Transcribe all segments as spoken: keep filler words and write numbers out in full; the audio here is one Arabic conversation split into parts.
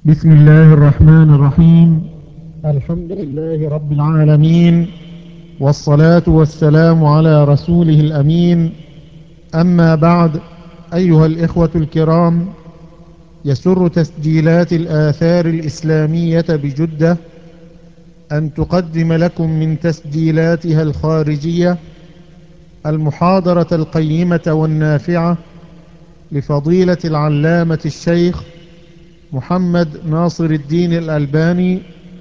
بسم الله الرحمن الرحيم. الحمد لله رب العالمين، والصلاة والسلام على رسوله الأمين. أما بعد، أيها الإخوة الكرام، يسر تسجيلات الآثار الإسلامية بجدة أن تقدم لكم من تسجيلاتها الخارجية المحاضرة القيمة والنافعة لفضيلة العلامة الشيخ محمد ناصر الدين الألباني،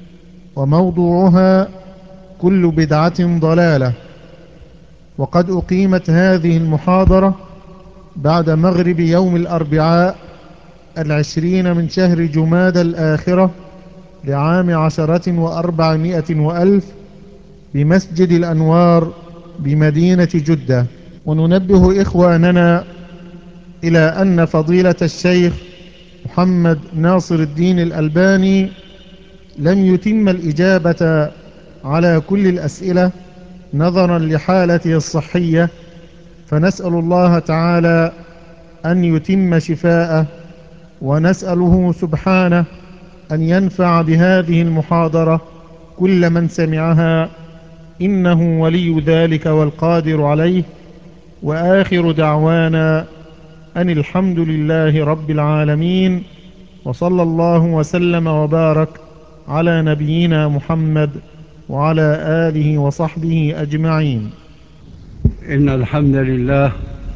وموضوعها كل بدعة ضلالة. وقد أقيمت هذه المحاضرة بعد مغرب يوم الأربعاء العشرين من شهر جمادى الآخرة لعام عشرة وأربعمائة وألف بمسجد الأنوار بمدينة جدة. وننبه إخواننا إلى أن فضيلة الشيخ محمد ناصر الدين الألباني لم يتم الإجابة على كل الأسئلة نظرا لحالته الصحية، فنسأل الله تعالى أن يتم شفاءه، ونسأله سبحانه أن ينفع بهذه المحاضرة كل من سمعها، إنه ولي ذلك والقادر عليه. وآخر دعوانا أن الحمد لله رب العالمين، وصلى الله وسلم وبارك على نبينا محمد وعلى آله وصحبه أجمعين. إن الحمد لله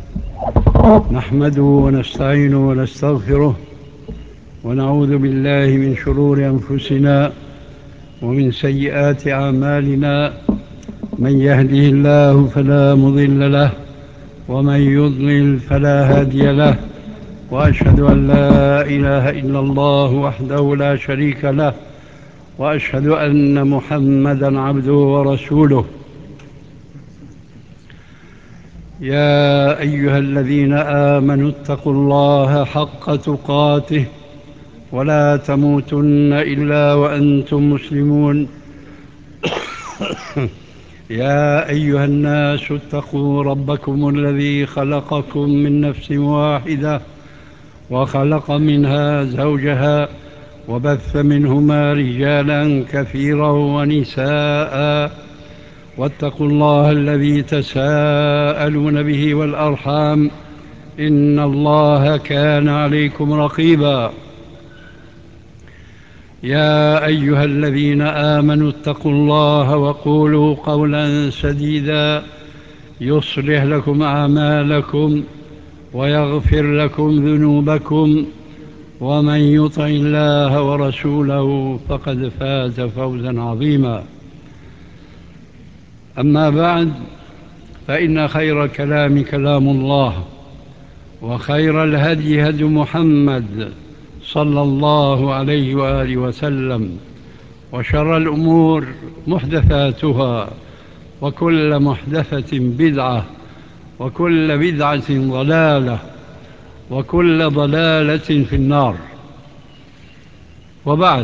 نحمده ونستعينه ونستغفره، ونعوذ بالله من شرور أنفسنا ومن سيئات أعمالنا. من يهده الله فلا مضل له، ومن يضلل فلا هادي له. وأشهد أن لا إله إلا الله وحده لا شريك له، وأشهد أن محمدًا عبده ورسوله. يا أيها الذين آمنوا اتقوا الله حق تقاته ولا تموتن إلا وأنتم مسلمون. يا أيها الناس اتقوا ربكم الذي خلقكم من نفس واحدة، وخلق منها زوجها، وبث منهما رجالا كثيرا ونساء. واتقوا الله الذي تساءلون به والأرحام، إن الله كان عليكم رقيبا. يا أيها الذين آمنوا اتقوا الله وقولوا قولا سديدا يصلح لكم أعمالكم ويغفر لكم ذنوبكم، ومن يطع الله ورسوله فقد فاز فوزا عظيما. أما بعد، فإن خير كلام كلام الله، وخير الهدي هدي محمد صلى الله عليه وآله وسلم، وشر الأمور محدثاتها، وكل محدثة بدعة، وكل بدعة ضلالة، وكل ضلالة في النار. وبعد،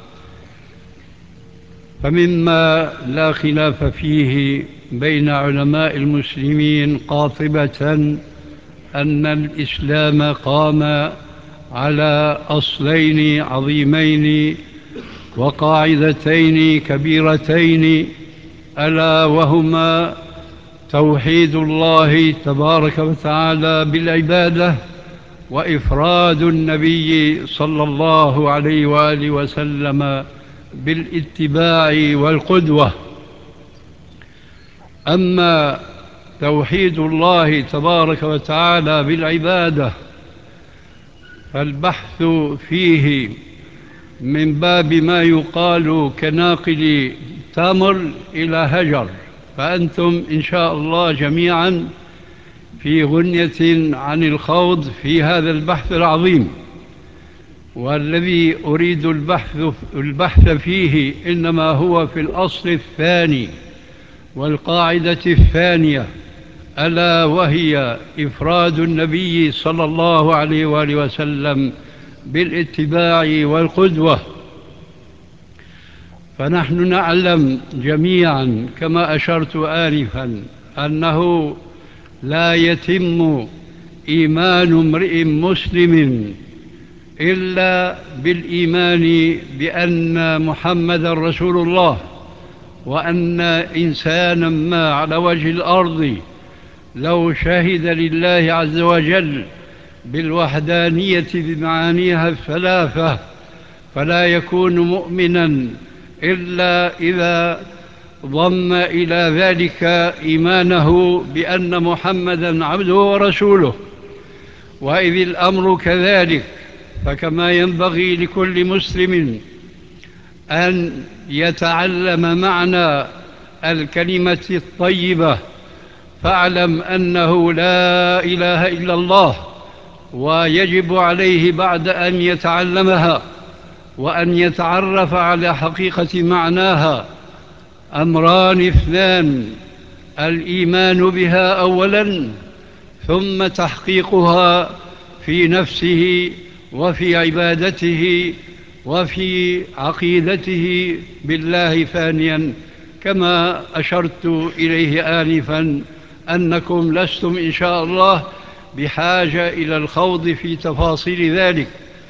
فمما لا خلاف فيه بين علماء المسلمين قاطبة أن الإسلام قام على أصلين عظيمين وقاعدتين كبيرتين، ألا وهما توحيد الله تبارك وتعالى بالعبادة، وإفراد النبي صلى الله عليه وآله وسلم بالاتباع والقدوة. أما توحيد الله تبارك وتعالى بالعبادة فالبحث فيه من باب ما يقال كناقل تمر إلى هجر، فأنتم إن شاء الله جميعا في غنية عن الخوض في هذا البحث العظيم. والذي أريد البحث, البحث فيه إنما هو في الأصل الثاني والقاعدة الثانية، ألا وهي إفراد النبي صلى الله عليه وآله وسلم بالاتباع والقدوة. فنحن نعلم جميعا كما أشرت آنفا أنه لا يتم إيمان امرئ مسلم إلا بالإيمان بأن محمدًا رسول الله، وأن إنسانًا ما على وجه الأرض لو شهد لله عز وجل بالوحدانية بمعانيها الثلاثة فلا يكون مؤمنًا إلا إذا ضم إلى ذلك إيمانه بأن محمدًا عبده ورسوله. وإذ الأمر كذلك، فكما ينبغي لكل مسلم أن يتعلم معنى الكلمة الطيبة، فاعلم أنه لا إله إلا الله، ويجب عليه بعد أن يتعلمها وأن يتعرف على حقيقة معناها أمران اثنان: الإيمان بها أولاً، ثم تحقيقها في نفسه وفي عبادته وفي عقيدته بالله ثانياً، كما أشرت إليه آنفاً أنكم لستم إن شاء الله بحاجة إلى الخوض في تفاصيل ذلك.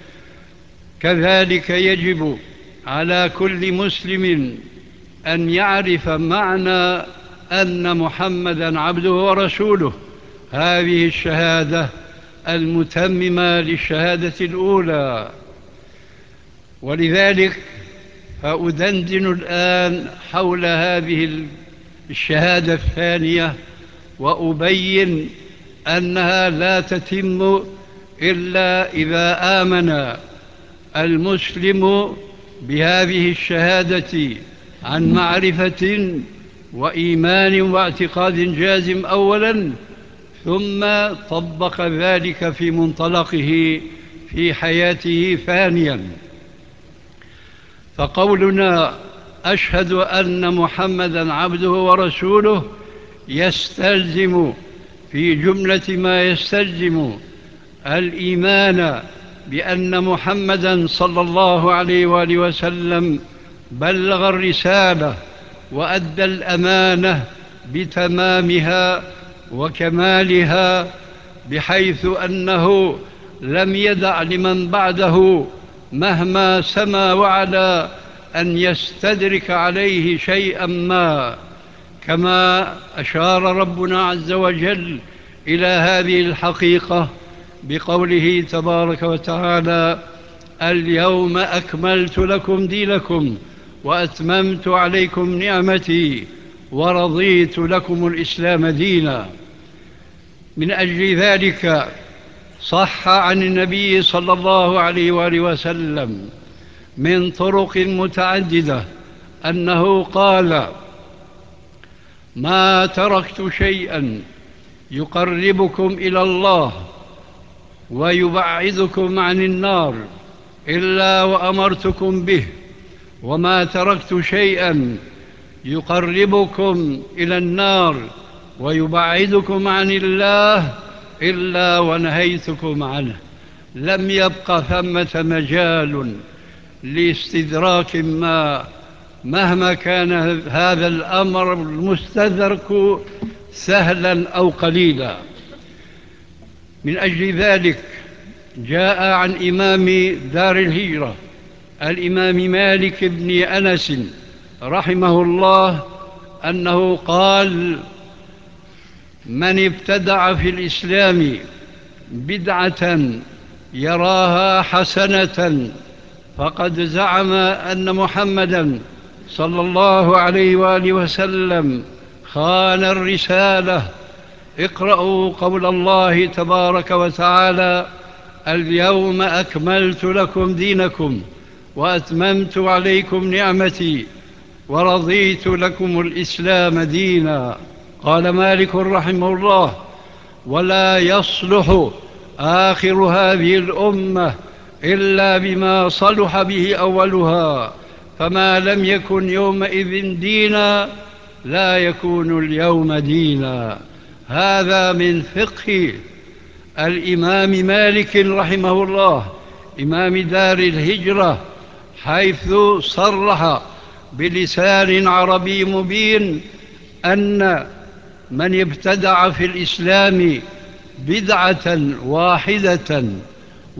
كذلك يجب على كل مسلم أن يعرف معنى أن محمدًا عبده ورسوله، هذه الشهادة المتممة للشهادة الأولى. ولذلك فأدندن الآن حول هذه الشهادة الثانية، وأبين أنها لا تتم إلا إذا آمن المسلم بهذه الشهادة عن معرفة وإيمان واعتقاد جازم أولاً، ثم طبق ذلك في منطلقه في حياته ثانياً. فقولنا أشهد أن محمدًا عبده ورسوله يستلزم في جملة ما يستلزم الإيمان بأن محمدًا صلى الله عليه وآله وسلم بلغ الرسالة وأدى الأمانة بتمامها وكمالها، بحيث أنه لم يدع لمن بعده مهما سما وعلا أن يستدرك عليه شيئا ما، كما أشار ربنا عز وجل إلى هذه الحقيقة بقوله تبارك وتعالى: اليوم أكملت لكم دينكم وأتممت عليكم نعمتي ورضيت لكم الإسلام دينا. من أجل ذلك صح عن النبي صلى الله عليه وآله وسلم من طرق متعددة أنه قال: ما تركت شيئا يقربكم إلى الله ويبعدكم عن النار إلا وأمرتكم به، وما تركت شيئا يقربكم إلى النار ويبعدكم عن الله إلا ونهيتكم عنه. لم يبق ثمة مجال لاستدراك ما مهما كان هذا الأمر المستدرك سهلا أو قليلا. من أجل ذلك جاء عن إمام دار الهجرة الإمام مالك بن أنس رحمه الله أنه قال: من ابتدع في الإسلام بدعة يراها حسنة فقد زعم أن محمدًا صلى الله عليه وآله وسلم خان الرسالة. اقرأوا قول الله تبارك وتعالى: اليوم أكملت لكم دينكم وأتممت عليكم نعمتي ورضيت لكم الإسلام دينا. قال مالك رحمه الله: ولا يصلح آخر هذه الأمة إلا بما صلح به أولها، فما لم يكن يومئذ دينا لا يكون اليوم دينا. هذا من فقه الإمام مالك رحمه الله إمام دار الهجرة، حيث صرح بلسان عربي مبين أن من ابتدع في الإسلام بدعة واحدة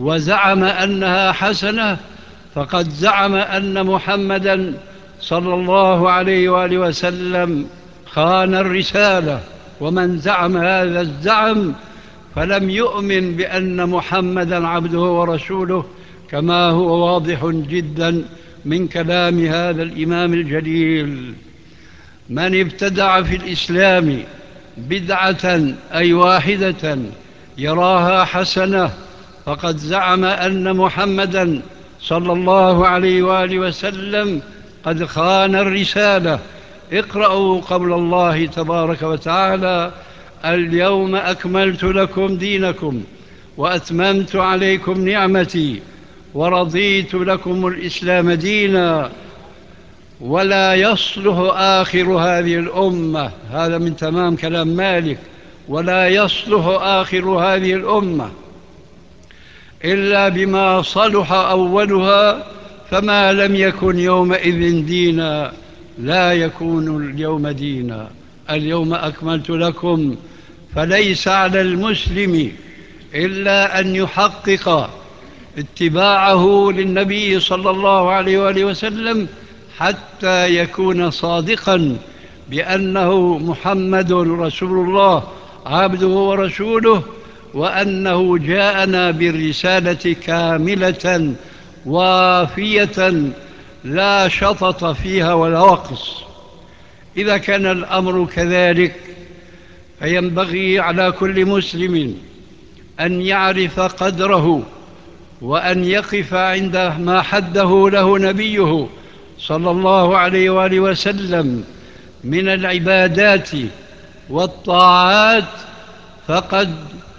وزعم أنها حسنة فقد زعم أن محمدًا صلى الله عليه وآله وسلم خان الرسالة. ومن زعم هذا الزعم فلم يؤمن بأن محمدًا عبده ورسوله، كما هو واضح جدًا من كلام هذا الإمام الجليل. من ابتدع في الإسلام بدعة أي واحدة يراها حسنة فقد زعم أن محمدًا صلى الله عليه وآله وسلم قد خان الرسالة. اقرأوا قول الله تبارك وتعالى: اليوم أكملت لكم دينكم وأتممت عليكم نعمتي ورضيت لكم الإسلام دينا ولا يصلح آخر هذه الأمة. هذا من تمام كلام مالك: ولا يصلح آخر هذه الأمة إلا بما صلح أولها، فما لم يكن يومئذ دينا لا يكون اليوم دينا. اليوم أكملت لكم، فليس على المسلم إلا أن يحقق اتباعه للنبي صلى الله عليه وآله وسلم حتى يكون صادقا بأنه محمد رسول الله عبده ورسوله، وأنه جاءنا بالرسالة كاملة وافية لا شطط فيها ولا وقص. إذا كان الأمر كذلك فينبغي على كل مسلم أن يعرف قدره وأن يقف عند ما حده له نبيه صلى الله عليه وآله وسلم من العبادات والطاعات. فقد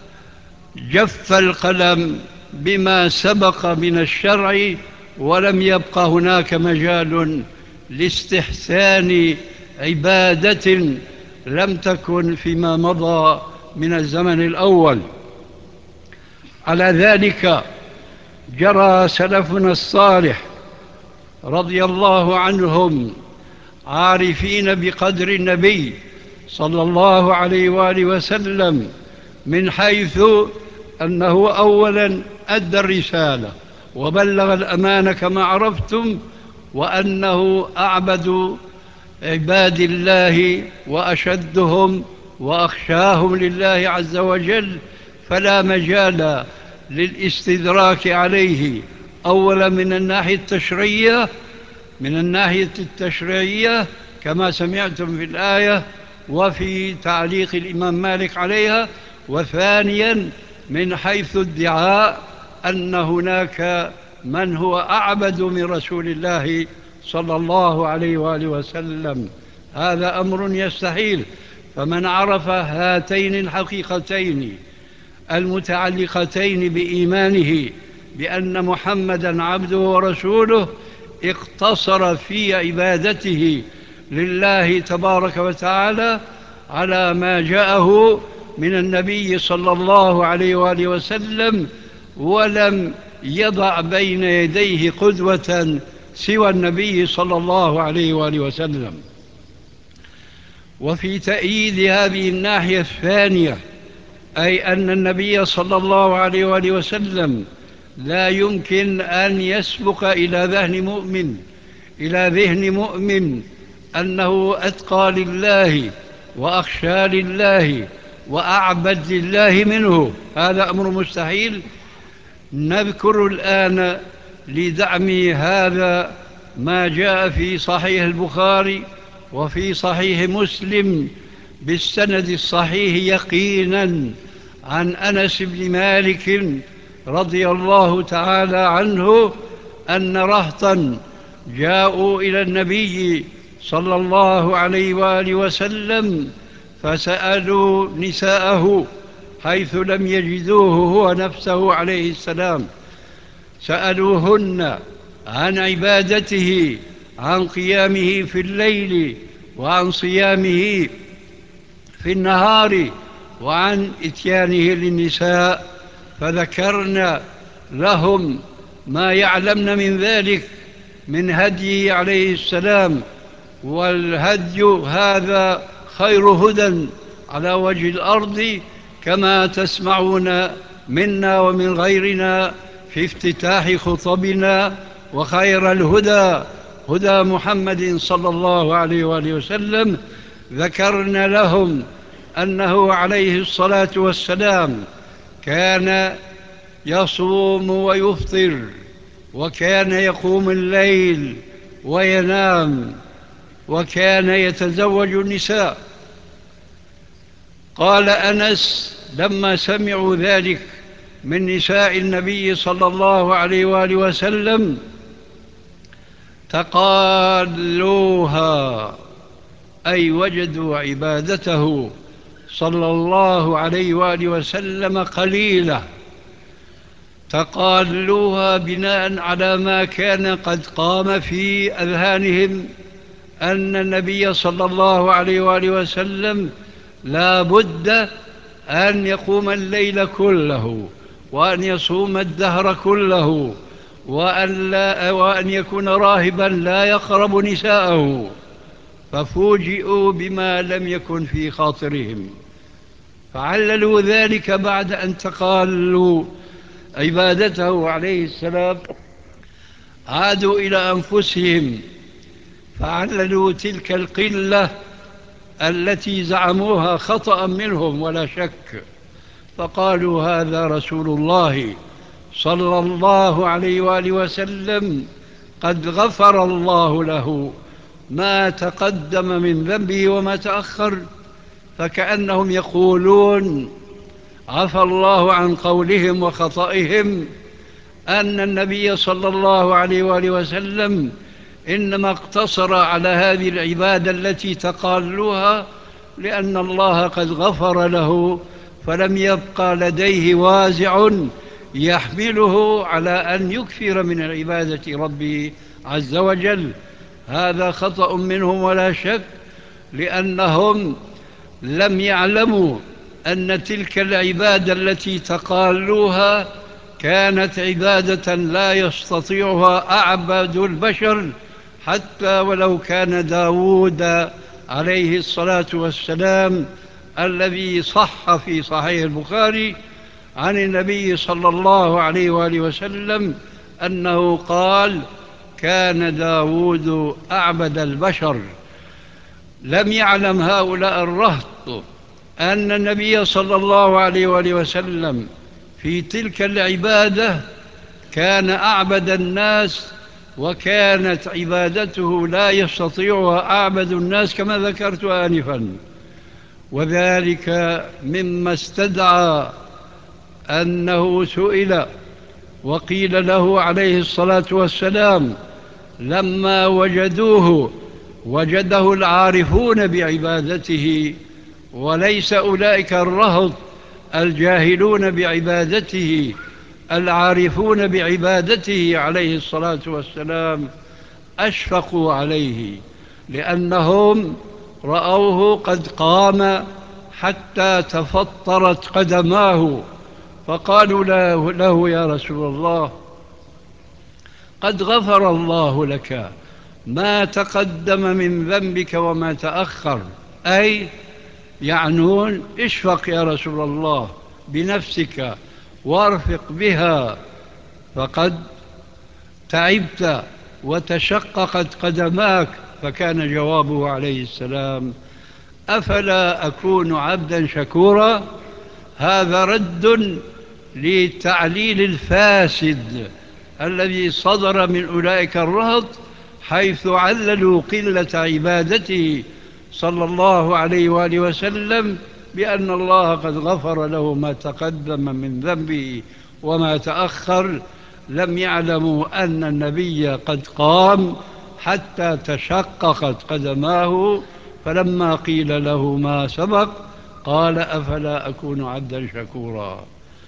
جف القلم بما سبق من الشرع، ولم يبق هناك مجال لاستحسان عبادة لم تكن فيما مضى من الزمن الأول. على ذلك جرى سلفنا الصالح رضي الله عنهم عارفين بقدر النبي صلى الله عليه وآله وسلم، من حيث أنه أولا أدى الرسالة وبلغ الأمانة كما عرفتم، وأنه أعبد عباد الله وأشدهم وأخشاهم لله عز وجل، فلا مجال للاستدراك عليه. أولا من الناحية التشريعية من الناحية التشريعية كما سمعتم في الآية وفي تعليق الإمام مالك عليها، وثانيا من حيث ادعاء أن هناك من هو أعبد من رسول الله صلى الله عليه وآله وسلم. هذا أمر يستحيل. فمن عرف هاتين الحقيقتين المتعلقتين بإيمانه بأن محمدًا عبده ورسوله اقتصر في عبادته لله تبارك وتعالى على ما جاءه من النبي صلى الله عليه وآله وسلم، ولم يضع بين يديه قدوة سوى النبي صلى الله عليه وآله وسلم. وفي تأييد هذه الناحية الثانية، أي أن النبي صلى الله عليه وآله وسلم لا يمكن أن يسبق إلى ذهن مؤمن إلى ذهن مؤمن أنه أتقى لله وأخشى لله وأعبد لله منه. هذا أمر مستحيل. نذكر الآن لدعم هذا ما جاء في صحيح البخاري وفي صحيح مسلم بالسند الصحيح يقينا عن أنس بن مالك رضي الله تعالى عنه أن رهطا جاءوا إلى النبي صلى الله عليه وآله وسلم فسألوا نساءه حيث لم يجدوه هو نفسه عليه السلام، سألوهن عن عبادته، عن قيامه في الليل وعن صيامه في النهار وعن إتيانه للنساء، فذكرنا لهم ما يعلمن من ذلك من هديه عليه السلام. والهدي هذا خير هدى على وجه الأرض، كما تسمعون منا ومن غيرنا في افتتاح خطبنا، وخير الهدى هدى محمد صلى الله عليه وآله وسلم، ذكرنا لهم أنه عليه الصلاة والسلام كان يصوم ويفطر، وكان يقوم الليل وينام، وكان يتزوج النساء. قال أنس لما سمعوا ذلك من نساء النبي صلى الله عليه وآله وسلم: تقالوها، أي وجدوا عبادته صلى الله عليه وآله وسلم قليلة. تقالوها بناء على ما كان قد قام في أذهانهم أن النبي صلى الله عليه وآله وسلم لا بد أن يقوم الليل كله، وأن يصوم الدهر كله، وأن, لا وأن يكون راهبا لا يقرب نساءه. ففوجئوا بما لم يكن في خاطرهم، فعللوا ذلك بعد أن تقالوا عبادته عليه السلام. عادوا إلى أنفسهم فعللوا تلك القلة التي زعموها خطأ منهم ولا شك، فقالوا: هذا رسول الله صلى الله عليه وآله وسلم قد غفر الله له ما تقدم من ذنبه وما تأخر. فكأنهم يقولون عفى الله عن قولهم وخطئهم أن النبي صلى الله عليه وآله وسلم إنما اقتصر على هذه العبادة التي تقالوها لأن الله قد غفر له، فلم يبقى لديه وازع يحمله على أن يكثر من العبادة ربه عز وجل. هذا خطأ منهم ولا شك، لأنهم لم يعلموا أن تلك العبادة التي تقالوها كانت عبادة لا يستطيعها أعبد البشر، حتى ولو كان داود عليه الصلاة والسلام الذي صح في صحيح البخاري عن النبي صلى الله عليه وآله وسلم أنه قال: كان داود أعبد البشر. لم يعلم هؤلاء الرهط أن النبي صلى الله عليه وآله وسلم في تلك العبادة كان أعبد الناس، وكانت عبادته لا يستطيعها أعبد الناس كما ذكرت آنفا. وذلك مما استدعى أنه سئل وقيل له عليه الصلاة والسلام لما وجدوه وجده العارفون بعبادته وليس أولئك الرهط الجاهلون بعبادته، العارفون بعبادته عليه الصلاة والسلام، أشفقوا عليه لأنهم رأوه قد قام حتى تفطرت قدماه، فقالوا له, له يا رسول الله قد غفر الله لك ما تقدم من ذنبك وما تأخر، أي يعنون اشفق يا رسول الله بنفسك وارفق بها، فقد تعبت وتشققت قدماك. فكان جوابه عليه السلام: أفلا أكون عبدا شكورا؟ هذا رد للتعليل الفاسد الذي صدر من أولئك الرهط، حيث عللوا قلة عبادته صلى الله عليه وآله وسلم بأن الله قد غفر له ما تقدم من ذنبه وما تأخر. لم يعلموا أن النبي قد قام حتى تشققت قدماه، فلما قيل له ما سبق قال: أفلا أكون عبدا شكورا.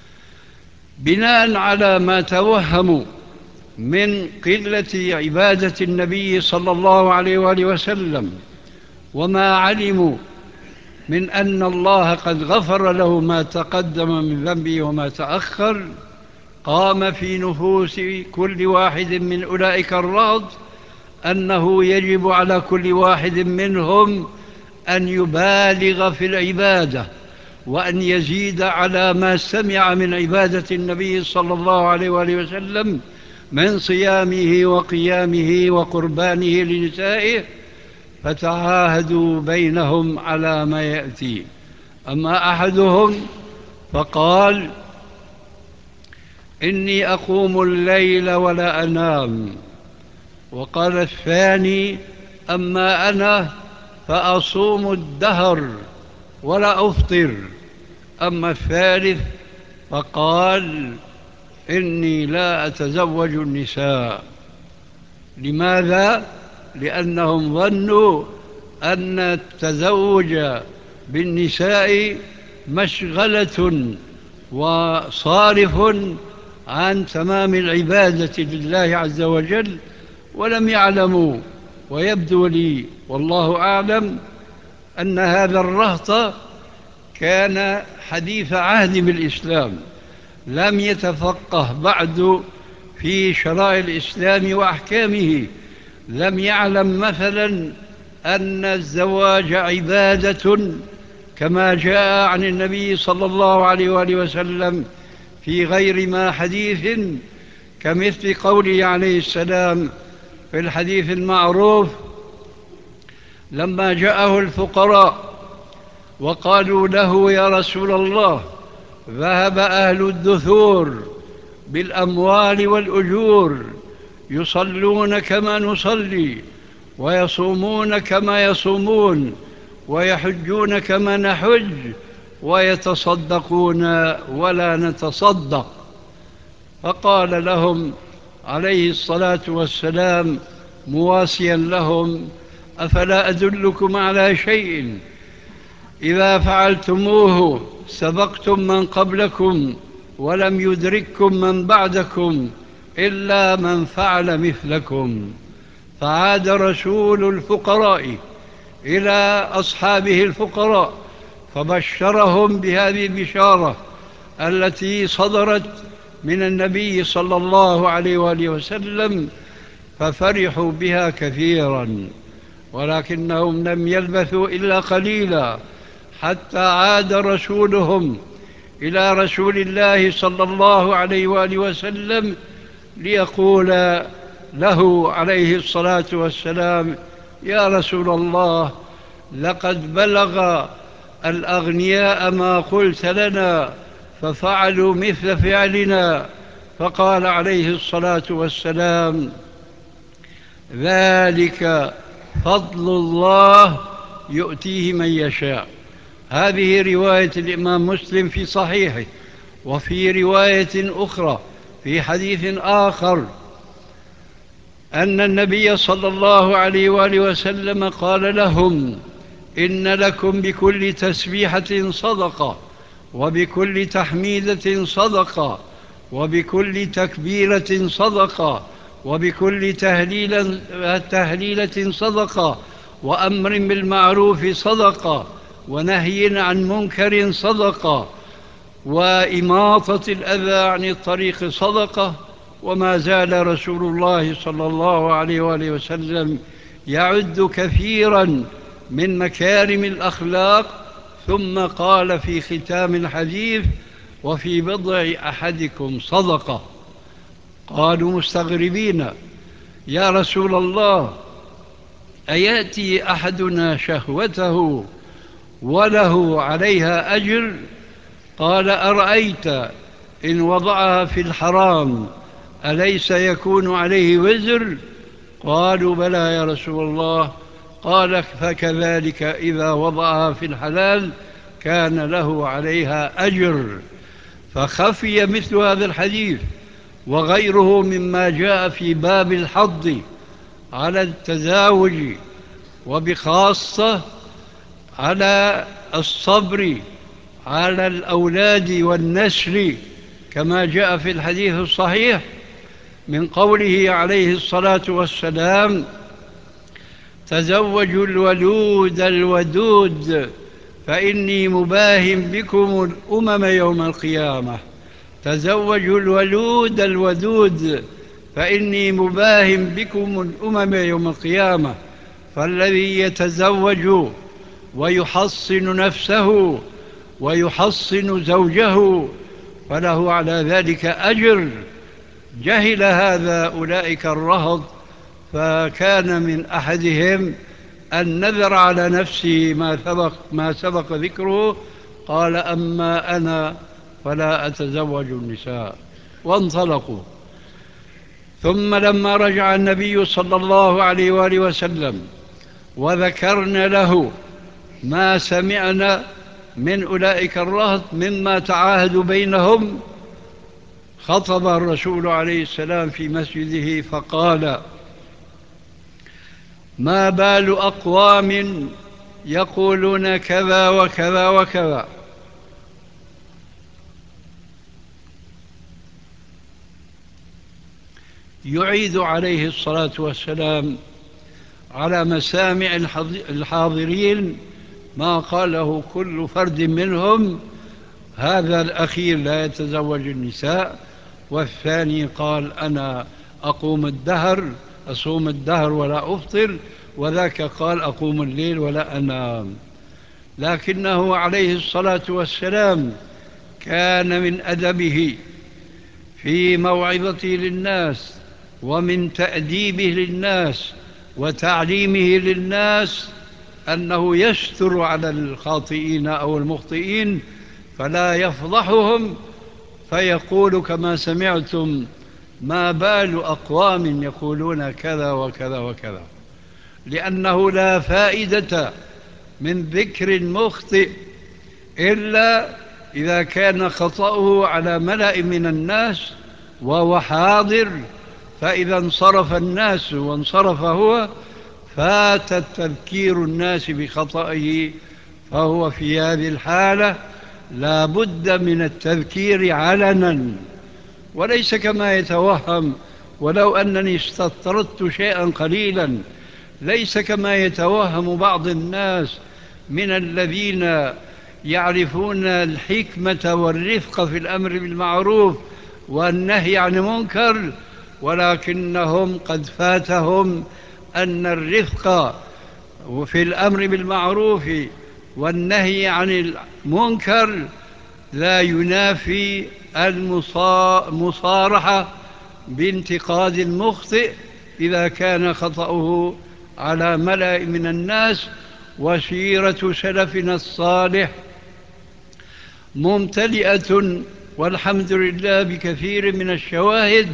بناء على ما توهموا من قلة عبادة النبي صلى الله عليه وآله وسلم، وما علموا من أن الله قد غفر له ما تقدم من ذنبه وما تأخر، قام في نفوس كل واحد من أولئك الرهط أنه يجب على كل واحد منهم أن يبالغ في العبادة وأن يزيد على ما سمع من عبادة النبي صلى الله عليه وآله وسلم من صيامه وقيامه وقربانه لنسائه، فتعاهدوا بينهم على ما يأتي. أما أحدهم فقال: إني أقوم الليل ولا أنام. وقال الثاني: أما أنا فأصوم الدهر ولا أفطر. أما الثالث فقال: إني لا أتزوج النساء. لماذا؟ لأنهم ظنوا أن التزوج بالنساء مشغلة وصارف عن تمام العبادة لله عز وجل، ولم يعلموا، ويبدو لي والله أعلم أن هذا الرهط كان حديث عهد بالإسلام، لم يتفقه بعد في شرائع الإسلام وأحكامه، لم يعلم مثلا أن الزواج عبادة كما جاء عن النبي صلى الله عليه وآله وسلم في غير ما حديث، كمثل قوله عليه السلام في الحديث المعروف لما جاءه الفقراء وقالوا له: يا رسول الله، ذهب أهل الدثور بالأموال والأجور، يصلون كما نصلي، ويصومون كما يصومون، ويحجون كما نحج، ويتصدقون ولا نتصدق. فقال لهم عليه الصلاة والسلام مواسيا لهم: أفلا أدلكم على شيء إذا فعلتموه سبقتم من قبلكم ولم يدرككم من بعدكم إلا من فعل مثلكم؟ فعاد رسول الفقراء إلى أصحابه الفقراء فبشرهم بهذه البشارة التي صدرت من النبي صلى الله عليه وآله وسلم، ففرحوا بها كثيرا، ولكنهم لم يلبثوا إلا قليلا حتى عاد رسولهم إلى رسول الله صلى الله عليه وآله وسلم ليقول له عليه الصلاة والسلام: يا رسول الله، لقد بلغ الأغنياء ما قلت لنا ففعلوا مثل فعلنا. فقال عليه الصلاة والسلام: ذلك فضل الله يؤتيه من يشاء. هذه رواية الإمام مسلم في صحيحه. وفي رواية أخرى في حديث آخر أن النبي صلى الله عليه وآله وسلم قال لهم: إن لكم بكل تسبيحة صدقة، وبكل تحميدة صدقة، وبكل تكبيرة صدقة، وبكل تهليلة, تهليلة صدقة، وأمر بالمعروف صدقة، ونهي عن منكر صدقة، وإماطة الأذى عن الطريق صدقة. وما زال رسول الله صلى الله عليه وآله وسلم يعد كثيرا من مكارم الأخلاق، ثم قال في ختام الحديث: وفي بضع أحدكم صدقة. قالوا مستغربين: يا رسول الله، أيأتي أحدنا شهوته وله عليها أجر؟ قال: أرأيت إن وضعها في الحرام أليس يكون عليه وزر؟ قالوا: بلى يا رسول الله. قال: فكذلك إذا وضعها في الحلال كان له عليها أجر. فخفي مثل هذا الحديث وغيره مما جاء في باب الحض على التزاوج، وبخاصة على الصبر على الأولاد والنسل، كما جاء في الحديث الصحيح من قوله عليه الصلاة والسلام: تزوجوا الولود الودود فإني مباهم بكم الأمم يوم القيامة. تزوجوا الولود الودود فإني مباهم بكم الأمم يوم القيامة. فالذي يتزوج ويحصن نفسه ويحصن زوجه فله على ذلك أجر. جهل هذا أولئك الرهط، فكان من أحدهم أن نذر على نفسه ما سبق, ما سبق ذكره، قال أما أنا فلا أتزوج النساء، وانطلقوا. ثم لما رجع النبي صلى الله عليه وآله وسلم وذكرنا له ما سمعنا من أولئك الرهط مما تعاهدوا بينهم، خطب الرسول عليه السلام في مسجده فقال: ما بال أقوام يقولون كذا وكذا وكذا. يعيد عليه الصلاة والسلام على مسامع الحاضرين ما قاله كل فرد منهم: هذا الأخير لا يتزوج النساء، والثاني قال أنا أقوم الدهر أصوم الدهر ولا أفطر، وذاك قال أقوم الليل ولا أنام. لكنه عليه الصلاة والسلام كان من أدبه في موعظته للناس ومن تأديبه للناس وتعليمه للناس أنه يستر على الخاطئين أو المخطئين فلا يفضحهم، فيقول كما سمعتم: ما بال أقوام يقولون كذا وكذا وكذا، لأنه لا فائدة من ذكر مخطئ إلا إذا كان خطأه على ملأ من الناس وهو حاضر، فإذا انصرف الناس وانصرف هو فات تذكير الناس بخطئه، فهو في هذه الحالة لا بد من التذكير علنا، وليس كما يتوهم، ولو أنني استطردت شيئا قليلا، ليس كما يتوهم بعض الناس من الذين يعرفون الحكمة والرفق في الأمر بالمعروف والنهي عن المنكر، ولكنهم قد فاتهم أن الرفق في الأمر بالمعروف والنهي عن المنكر لا ينافي المصارحة بانتقاد المخطئ إذا كان خطأه على ملأ من الناس. وسيرة سلفنا الصالح ممتلئة والحمد لله بكثير من الشواهد،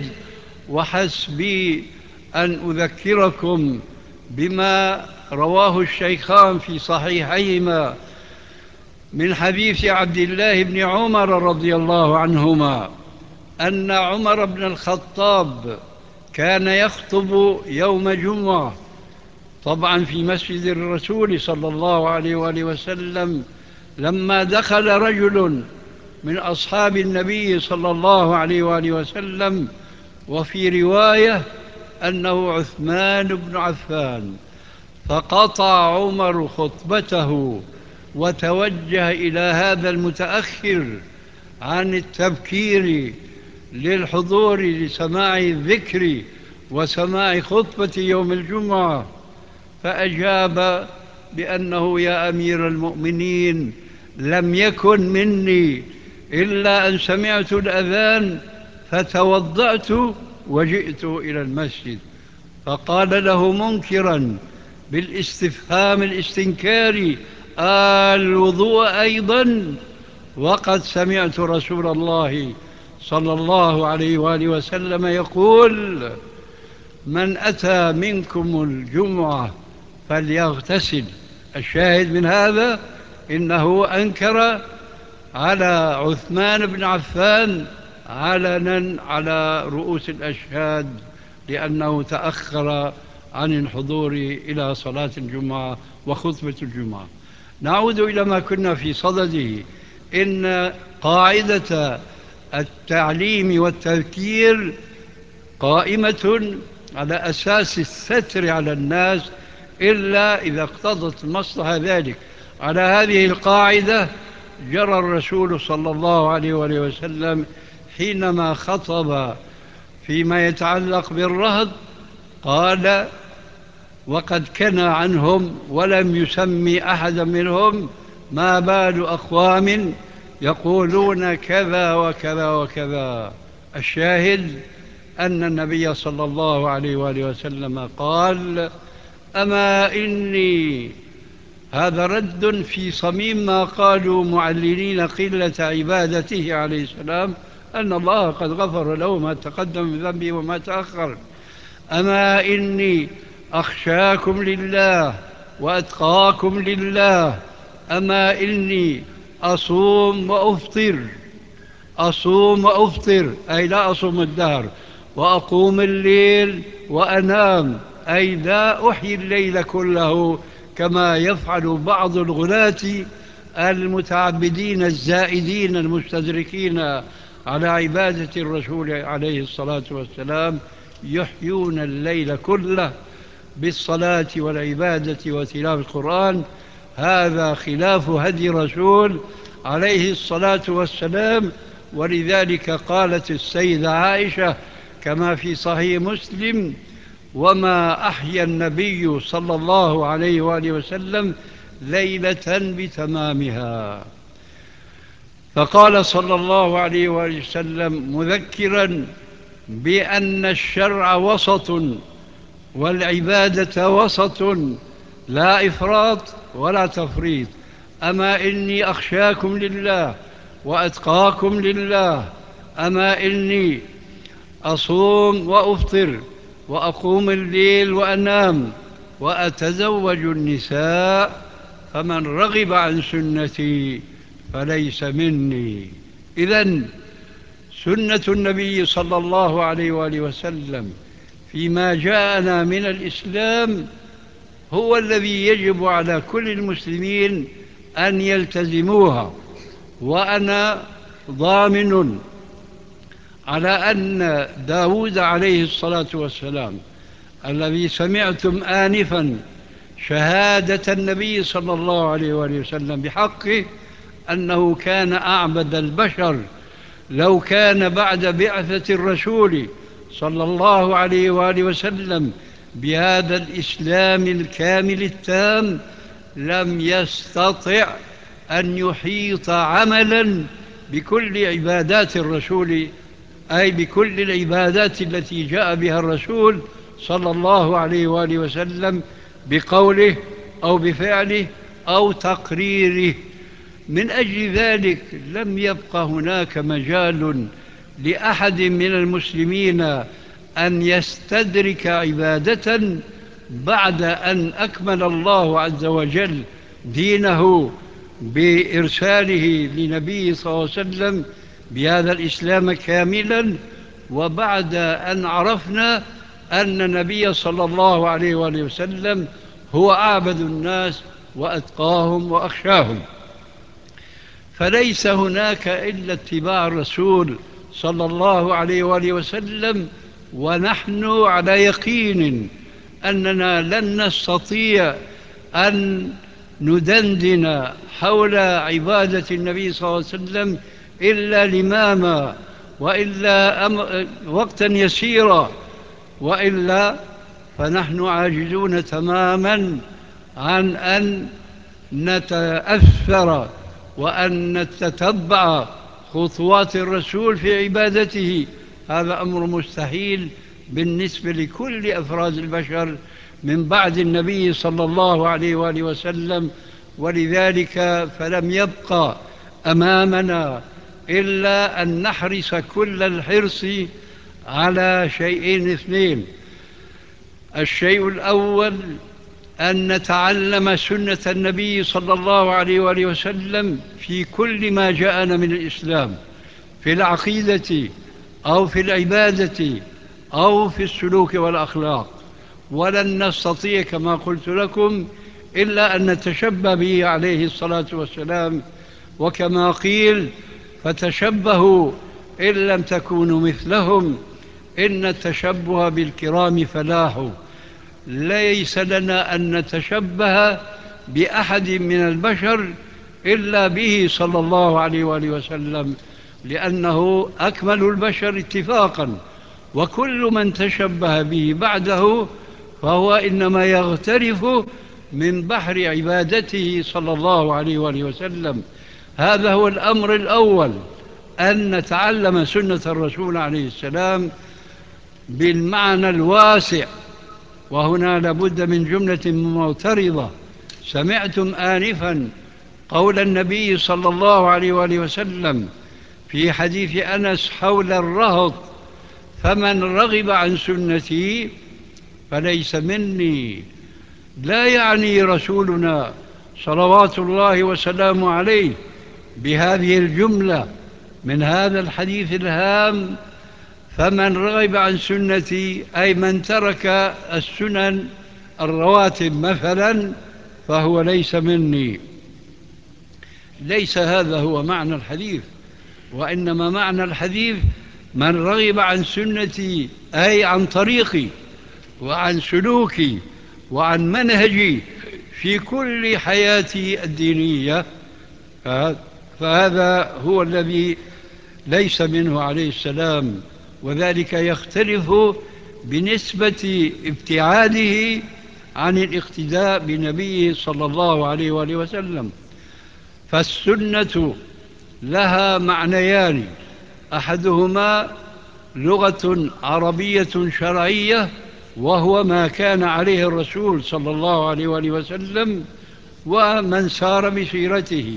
وحسبي أن أذكركم بما رواه الشيخان في صحيحيهما من حديث عبد الله بن عمر رضي الله عنهما أن عمر بن الخطاب كان يخطب يوم جمعة، طبعا في مسجد الرسول صلى الله عليه وآله وسلم، لما دخل رجل من أصحاب النبي صلى الله عليه وآله وسلم، وفي رواية أنه عثمان بن عفان، فقطع عمر خطبته وتوجه إلى هذا المتأخر عن التبكير للحضور لسماع الذكر وسماع خطبة يوم الجمعة، فأجاب بأنه يا أمير المؤمنين لم يكن مني إلا أن سمعت الأذان فتوضأت وجئت إلى المسجد. فقال له منكرا بالاستفهام الاستنكاري: الوضوء أيضا؟ وقد سمعت رسول الله صلى الله عليه وآله وسلم يقول: من أتى منكم الجمعة فليغتسل. الشاهد من هذا إنه أنكر على عثمان بن عفان علنا على رؤوس الأشهاد لأنه تأخر عن الحضور إلى صلاة الجمعة وخطبة الجمعة. نعود إلى ما كنا في صدده. إن قاعدة التعليم والتذكير قائمة على أساس الستر على الناس إلا إذا اقتضت المصلحة ذلك. على هذه القاعدة جرى الرسول صلى الله عليه وآله وسلم حينما خطب فيما يتعلق بالرهط، قال وقد كنى عنهم ولم يسمي أحدا منهم، ما بال أقوام يقولون كذا وكذا وكذا. الشاهد أن النبي صلى الله عليه وآله وسلم قال: أما إني، هذا رد في صميم ما قالوا معللين قلة عبادته عليه السلام، أن الله قد غفر له ما تقدم من ذنبه وما تأخر. أما إني أخشاكم لله وأتقاكم لله. أما إني أصوم وأفطر، أصوم وأفطر أي لا أصوم الدهر، وأقوم الليل وأنام أي لا أحيي الليل كله كما يفعل بعض الغلاة المتعبدين الزائدين المستدركين على عبادة الرسول عليه الصلاة والسلام، يحيون الليل كله بالصلاة والعبادة وتلاوة القرآن. هذا خلاف هدي رسول عليه الصلاة والسلام. ولذلك قالت السيدة عائشة كما في صحيح مسلم: وما أحيا النبي صلى الله عليه وآله وسلم ليلة بتمامها. فقال صلى الله عليه وآله وسلم مذكرا بأن الشرع وسط والعبادة وسط، لا إفراط ولا تفريط. أما إني أخشاكم لله وأتقاكم لله. أما إني أصوم وأفطر وأقوم الليل وأنام وأتزوج النساء، فمن رغب عن سنتي فليس مني. إذن سنة النبي صلى الله عليه وآله وسلم فيما جاءنا من الإسلام هو الذي يجب على كل المسلمين أن يلتزموها. وأنا ضامن على أن داود عليه الصلاة والسلام الذي سمعتم آنفا شهادة النبي صلى الله عليه وآله وسلم بحقه أنه كان أعبد البشر، لو كان بعد بعثة الرسول صلى الله عليه وآله وسلم بهذا الإسلام الكامل التام لم يستطع أن يحيط عملا بكل عبادات الرسول، أي بكل العبادات التي جاء بها الرسول صلى الله عليه وآله وسلم بقوله أو بفعله أو تقريره. من أجل ذلك لم يبق هناك مجال لأحد من المسلمين أن يستدرك عبادة بعد أن أكمل الله عز وجل دينه بإرساله لنبيه صلى الله عليه وسلم بهذا الإسلام كاملا، وبعد أن عرفنا أن النبي صلى الله عليه وآله وسلم هو أعبد الناس وأتقاهم وأخشاهم. فليس هناك إلا اتباع الرسول صلى الله عليه وآله وسلم. ونحن على يقين أننا لن نستطيع أن ندندن حول عبادة النبي صلى الله عليه وسلم إلا لماما، وإلا وقتا يسيرا، وإلا فنحن عاجزون تماما عن أن نتأثر وأن نتتبع خطوات الرسول في عبادته. هذا أمر مستحيل بالنسبة لكل أفراد البشر من بعد النبي صلى الله عليه وآله وسلم. ولذلك فلم يبقى أمامنا إلا أن نحرص كل الحرص على شيئين اثنين: الشيء الأول أن نتعلم سنة النبي صلى الله عليه وآله وسلم في كل ما جاءنا من الإسلام، في العقيدة أو في العبادة أو في السلوك والأخلاق. ولن نستطيع كما قلت لكم إلا أن نتشبه به عليه الصلاة والسلام. وكما قيل: فتشبهوا إن لم تكونوا مثلهم إن التشبه بالكرام فلاح. ليس لنا أن نتشبه بأحد من البشر إلا به صلى الله عليه وآله وسلم، لأنه أكمل البشر اتفاقا، وكل من تشبه به بعده فهو إنما يغترف من بحر عبادته صلى الله عليه وآله وسلم. هذا هو الأمر الأول، أن نتعلم سنة الرسول عليه السلام بالمعنى الواسع. وهنا لابد من جملة معترضة. سمعتم آنفا قول النبي صلى الله عليه وآله وسلم في حديث أنس حول الرهط: فمن رغب عن سنتي فليس مني. لا يعني رسولنا صلوات الله وسلامه عليه بهذه الجملة من هذا الحديث الهام: فمن رغب عن سنتي أي من ترك السنن الرواتب مثلا فهو ليس مني. ليس هذا هو معنى الحديث، وإنما معنى الحديث من رغب عن سنتي أي عن طريقي وعن سلوكي وعن منهجي في كل حياتي الدينية، فهذا هو الذي ليس منه عليه السلام. وذلك يختلف بنسبة ابتعاده عن الاقتداء بنبيه صلى الله عليه وآله وسلم. فالسنة لها معنيان: أحدهما لغة عربية شرعية، وهو ما كان عليه الرسول صلى الله عليه وآله وسلم ومن سار بسيرته،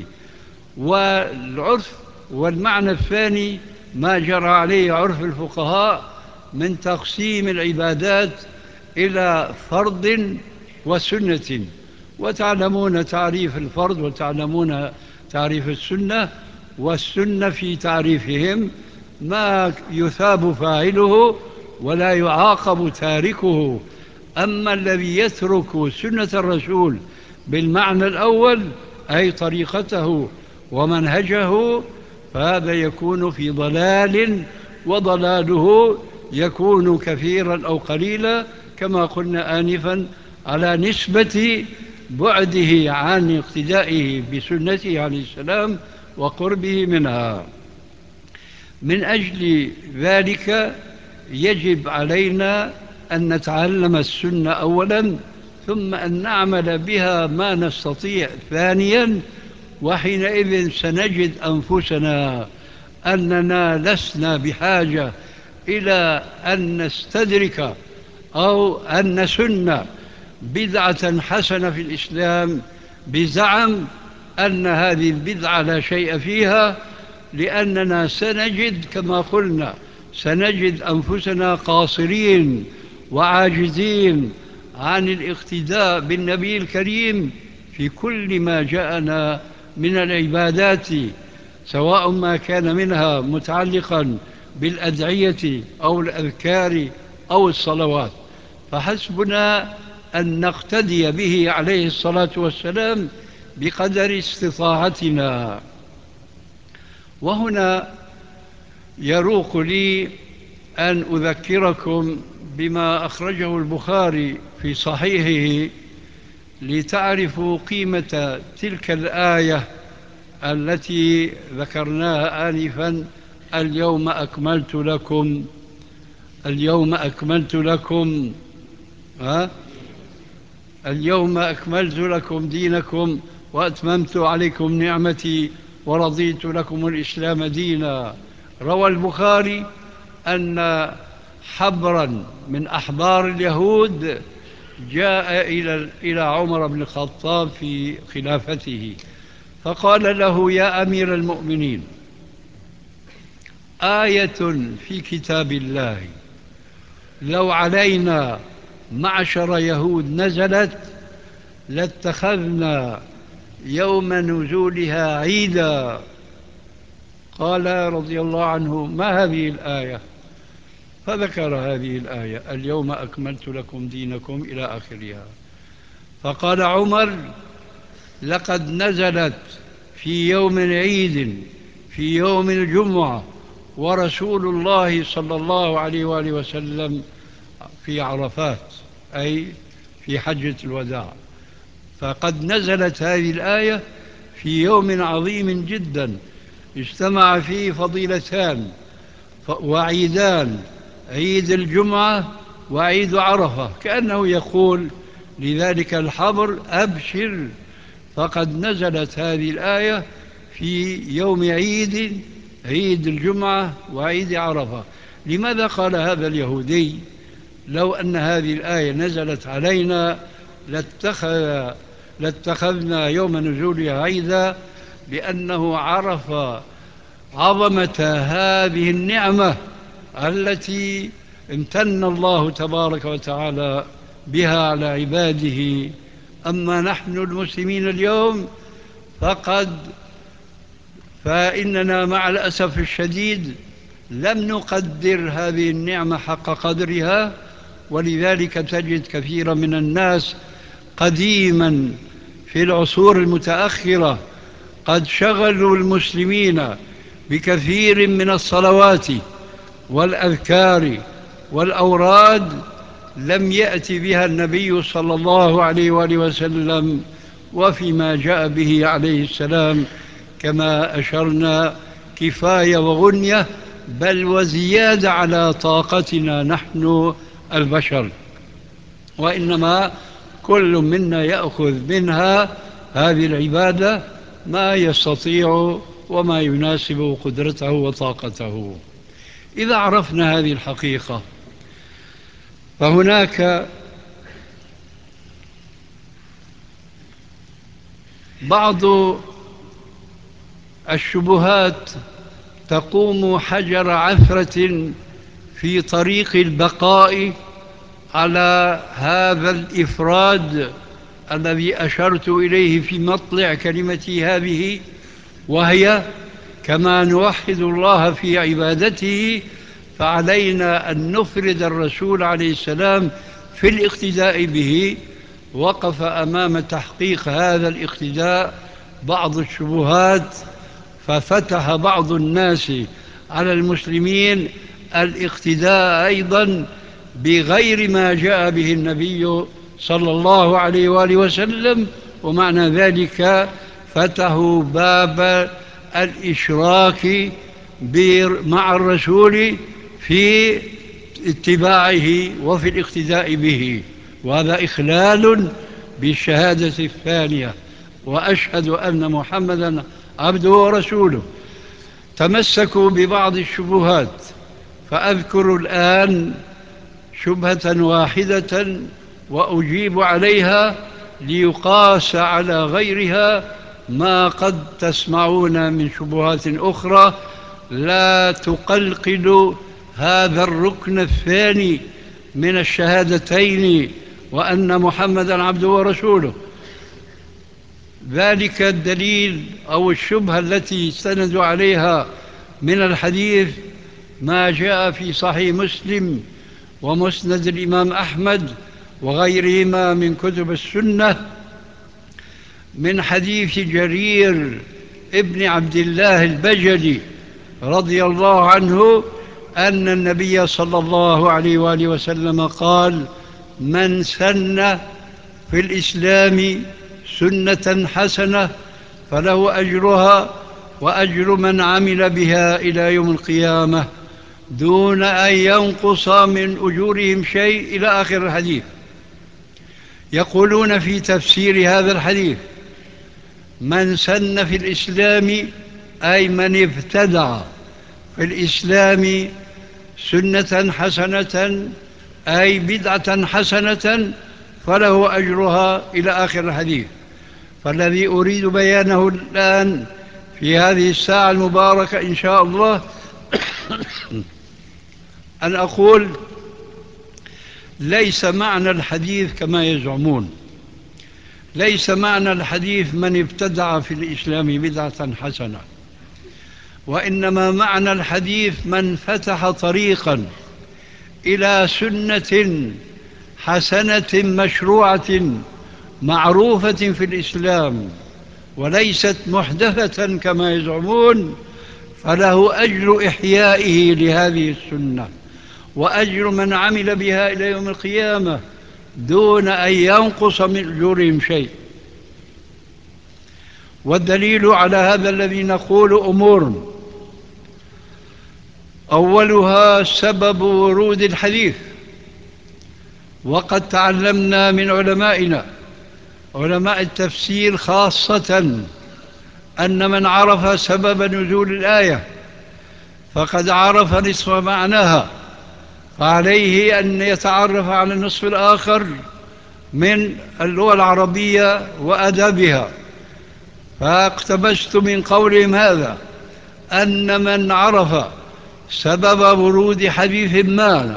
والعرف. والمعنى الثاني ما جرى عليه عرف الفقهاء من تقسيم العبادات إلى فرض وسنة. وتعلمون تعريف الفرض وتعلمون تعريف السنة. والسنة في تعريفهم ما يثاب فاعله ولا يعاقب تاركه. أما الذي يترك سنة الرسول بالمعنى الأول أي طريقته ومنهجه فهذا يكون في ضلال، وضلاله يكون كثيرا أو قليلا كما قلنا آنفا على نسبة بعده عن اقتدائه بسنته عليه السلام وقربه منها. من أجل ذلك يجب علينا أن نتعلم السنة أولا، ثم أن نعمل بها ما نستطيع ثانيا. وحينئذ سنجد أنفسنا أننا لسنا بحاجة إلى أن نستدرك أو أن نسن بدعة حسنة في الإسلام بزعم أن هذه البدعة لا شيء فيها، لأننا سنجد كما قلنا سنجد أنفسنا قاصرين وعاجزين عن الاقتداء بالنبي الكريم في كل ما جاءنا من العبادات، سواء ما كان منها متعلقا بالأدعية أو الأذكار أو الصلوات. فحسبنا أن نقتدي به عليه الصلاة والسلام بقدر استطاعتنا. وهنا يروق لي أن أذكركم بما أخرجه البخاري في صحيحه لتعرفوا قيمة تلك الآية التي ذكرناها آنفا: اليوم أكملت لكم اليوم أكملت لكم ها اليوم أكملت لكم دينكم وأتممت عليكم نعمتي ورضيت لكم الإسلام دينا. روى البخاري أن حبرا من أحبار اليهود جاء إلى إلى عمر بن الخطاب في خلافته فقال له: يا أمير المؤمنين، آية في كتاب الله لو علينا معشر يهود نزلت لاتخذنا يوم نزولها عيدا. قال رضي الله عنه: ما هذه الآية؟ فذكر هذه الآية: اليوم أكملت لكم دينكم إلى آخرها. فقال عمر: لقد نزلت في يوم عيد في يوم الجمعة ورسول الله صلى الله عليه وآله وسلم في عرفات، أي في حجة الوداع. فقد نزلت هذه الآية في يوم عظيم جدا اجتمع فيه فضيلتان وعيدان: عيد الجمعة وعيد عرفة. كأنه يقول: لذلك الحبر أبشر، فقد نزلت هذه الآية في يوم عيد، عيد الجمعة وعيد عرفة. لماذا قال هذا اليهودي لو أن هذه الآية نزلت علينا لاتخذ لاتخذنا يوم نزولها عيدا؟ لأنه عرف عظمة هذه النعمة التي امتن الله تبارك وتعالى بها على عباده. أما نحن المسلمين اليوم فقد فإننا مع الأسف الشديد لم نقدر هذه النعمة حق قدرها، ولذلك تجد كثيرا من الناس قديما في العصور المتأخرة قد شغلوا المسلمين بكثير من الصلوات والأذكار والأوراد لم يأتي بها النبي صلى الله عليه وآله وسلم وفيما جاء به عليه السلام، كما أشرنا كفاية وغنية، بل وزيادة على طاقتنا نحن البشر. وإنما كل منا يأخذ منها هذه العبادة ما يستطيع وما يناسب قدرته وطاقته. إذا عرفنا هذه الحقيقة فهناك بعض الشبهات تقوم حجر عثرة في طريق البقاء على هذا الإفراد الذي أشرت إليه في مطلع كلمتي هذه، وهي كما نوحد الله في عبادته فعلينا أن نفرد الرسول عليه السلام في الاقتداء به. وقف أمام تحقيق هذا الاقتداء بعض الشبهات، ففتح بعض الناس على المسلمين الاقتداء أيضا بغير ما جاء به النبي صلى الله عليه وآله وسلم، ومعنى ذلك فتحوا باب الإشراك مع الرسول في اتباعه وفي الاقتداء به، وهذا إخلال بالشهادة الثانية، وأشهد أن محمدا عبده ورسوله. تمسكوا ببعض الشبهات، فأذكر الآن شبهة واحدة وأجيب عليها ليقاس على غيرها ما قد تسمعون من شبهات أخرى لا تقلقل هذا الركن الثاني من الشهادتين وأن محمدا عبده ورسوله. ذلك الدليل أو الشبهة التي استندوا عليها من الحديث ما جاء في صحيح مسلم ومسند الإمام أحمد وغيرهما من كتب السنة من حديث جرير ابن عبد الله البجلي رضي الله عنه أن النبي صلى الله عليه وآله وسلم قال: من سن في الإسلام سنة حسنة فله أجرها وأجر من عمل بها إلى يوم القيامة دون أن ينقص من أجورهم شيء، إلى آخر الحديث. يقولون في تفسير هذا الحديث: من سن في الإسلام أي من ابتدع في الإسلام سنة حسنة أي بدعة حسنة فله أجرها، إلى آخر الحديث. فالذي أريد بيانه الآن في هذه الساعة المباركة إن شاء الله أن أقول: ليس معنى الحديث كما يزعمون، ليس معنى الحديث من ابتدع في الإسلام بدعة حسنة، وإنما معنى الحديث من فتح طريقا إلى سنة حسنة مشروعة معروفة في الإسلام وليست محدثة كما يزعمون، فله أجر إحيائه لهذه السنة وأجر من عمل بها إلى يوم القيامة دون أن ينقص من أجورهم شيء. والدليل على هذا الذي نقول أمور: أولها سبب ورود الحديث، وقد تعلمنا من علمائنا علماء التفسير خاصة أن من عرف سبب نزول الآية فقد عرف نصف معناها، فعليه أن يتعرف على النصف الآخر من اللغة العربية وأدبها. فاقتبست من قولهم هذا أن من عرف سبب ورود حديث ما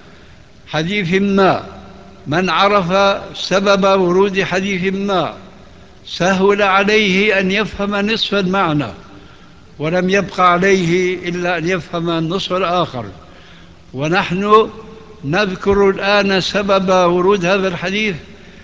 حديث ما من عرف سبب ورود حديث ما سهل عليه أن يفهم نصف المعنى، ولم يبق عليه إلا أن يفهم النصف الآخر. ونحن نذكر الآن سبب ورود هذا الحديث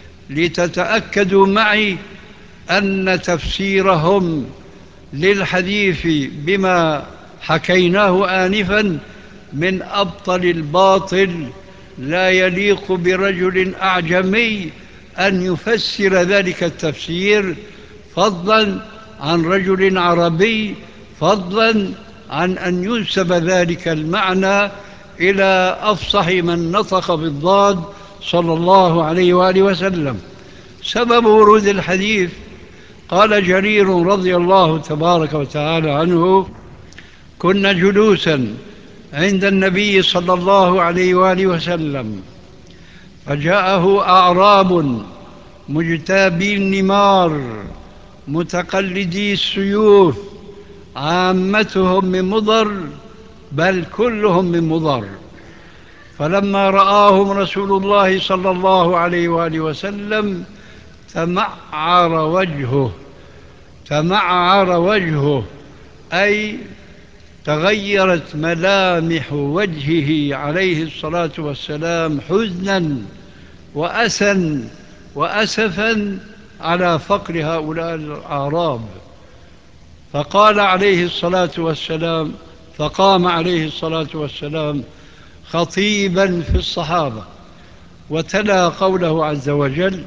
لتتأكدوا معي أن تفسيرهم للحديث بما حكيناه آنفا من أبطل الباطل. لا يليق برجل أعجمي أن يفسر ذلك التفسير، فضلا عن رجل عربي، فضلا عن أن ينسب ذلك المعنى إلى أفصح من نطق بالضاد صلى الله عليه وآله وسلم. سبب ورود الحديث قال جرير رضي الله تبارك وتعالى عنه: كنا جلوسا عند النبي صلى الله عليه وآله وسلم فجاءه أعراب مجتابي النمار متقلدي السيوف، عامتهم من مضر بل كلهم من مضر. فلما رآهم رسول الله صلى الله عليه وآله وسلم تمعر وجهه تمعر وجهه أي تغيرت ملامح وجهه عليه الصلاة والسلام حزنا وأسا وأسفا على فقر هؤلاء الأعراب. فقال عليه الصلاة والسلام فقام عليه الصلاة والسلام خطيبا في الصحابة وتلا قوله عز وجل: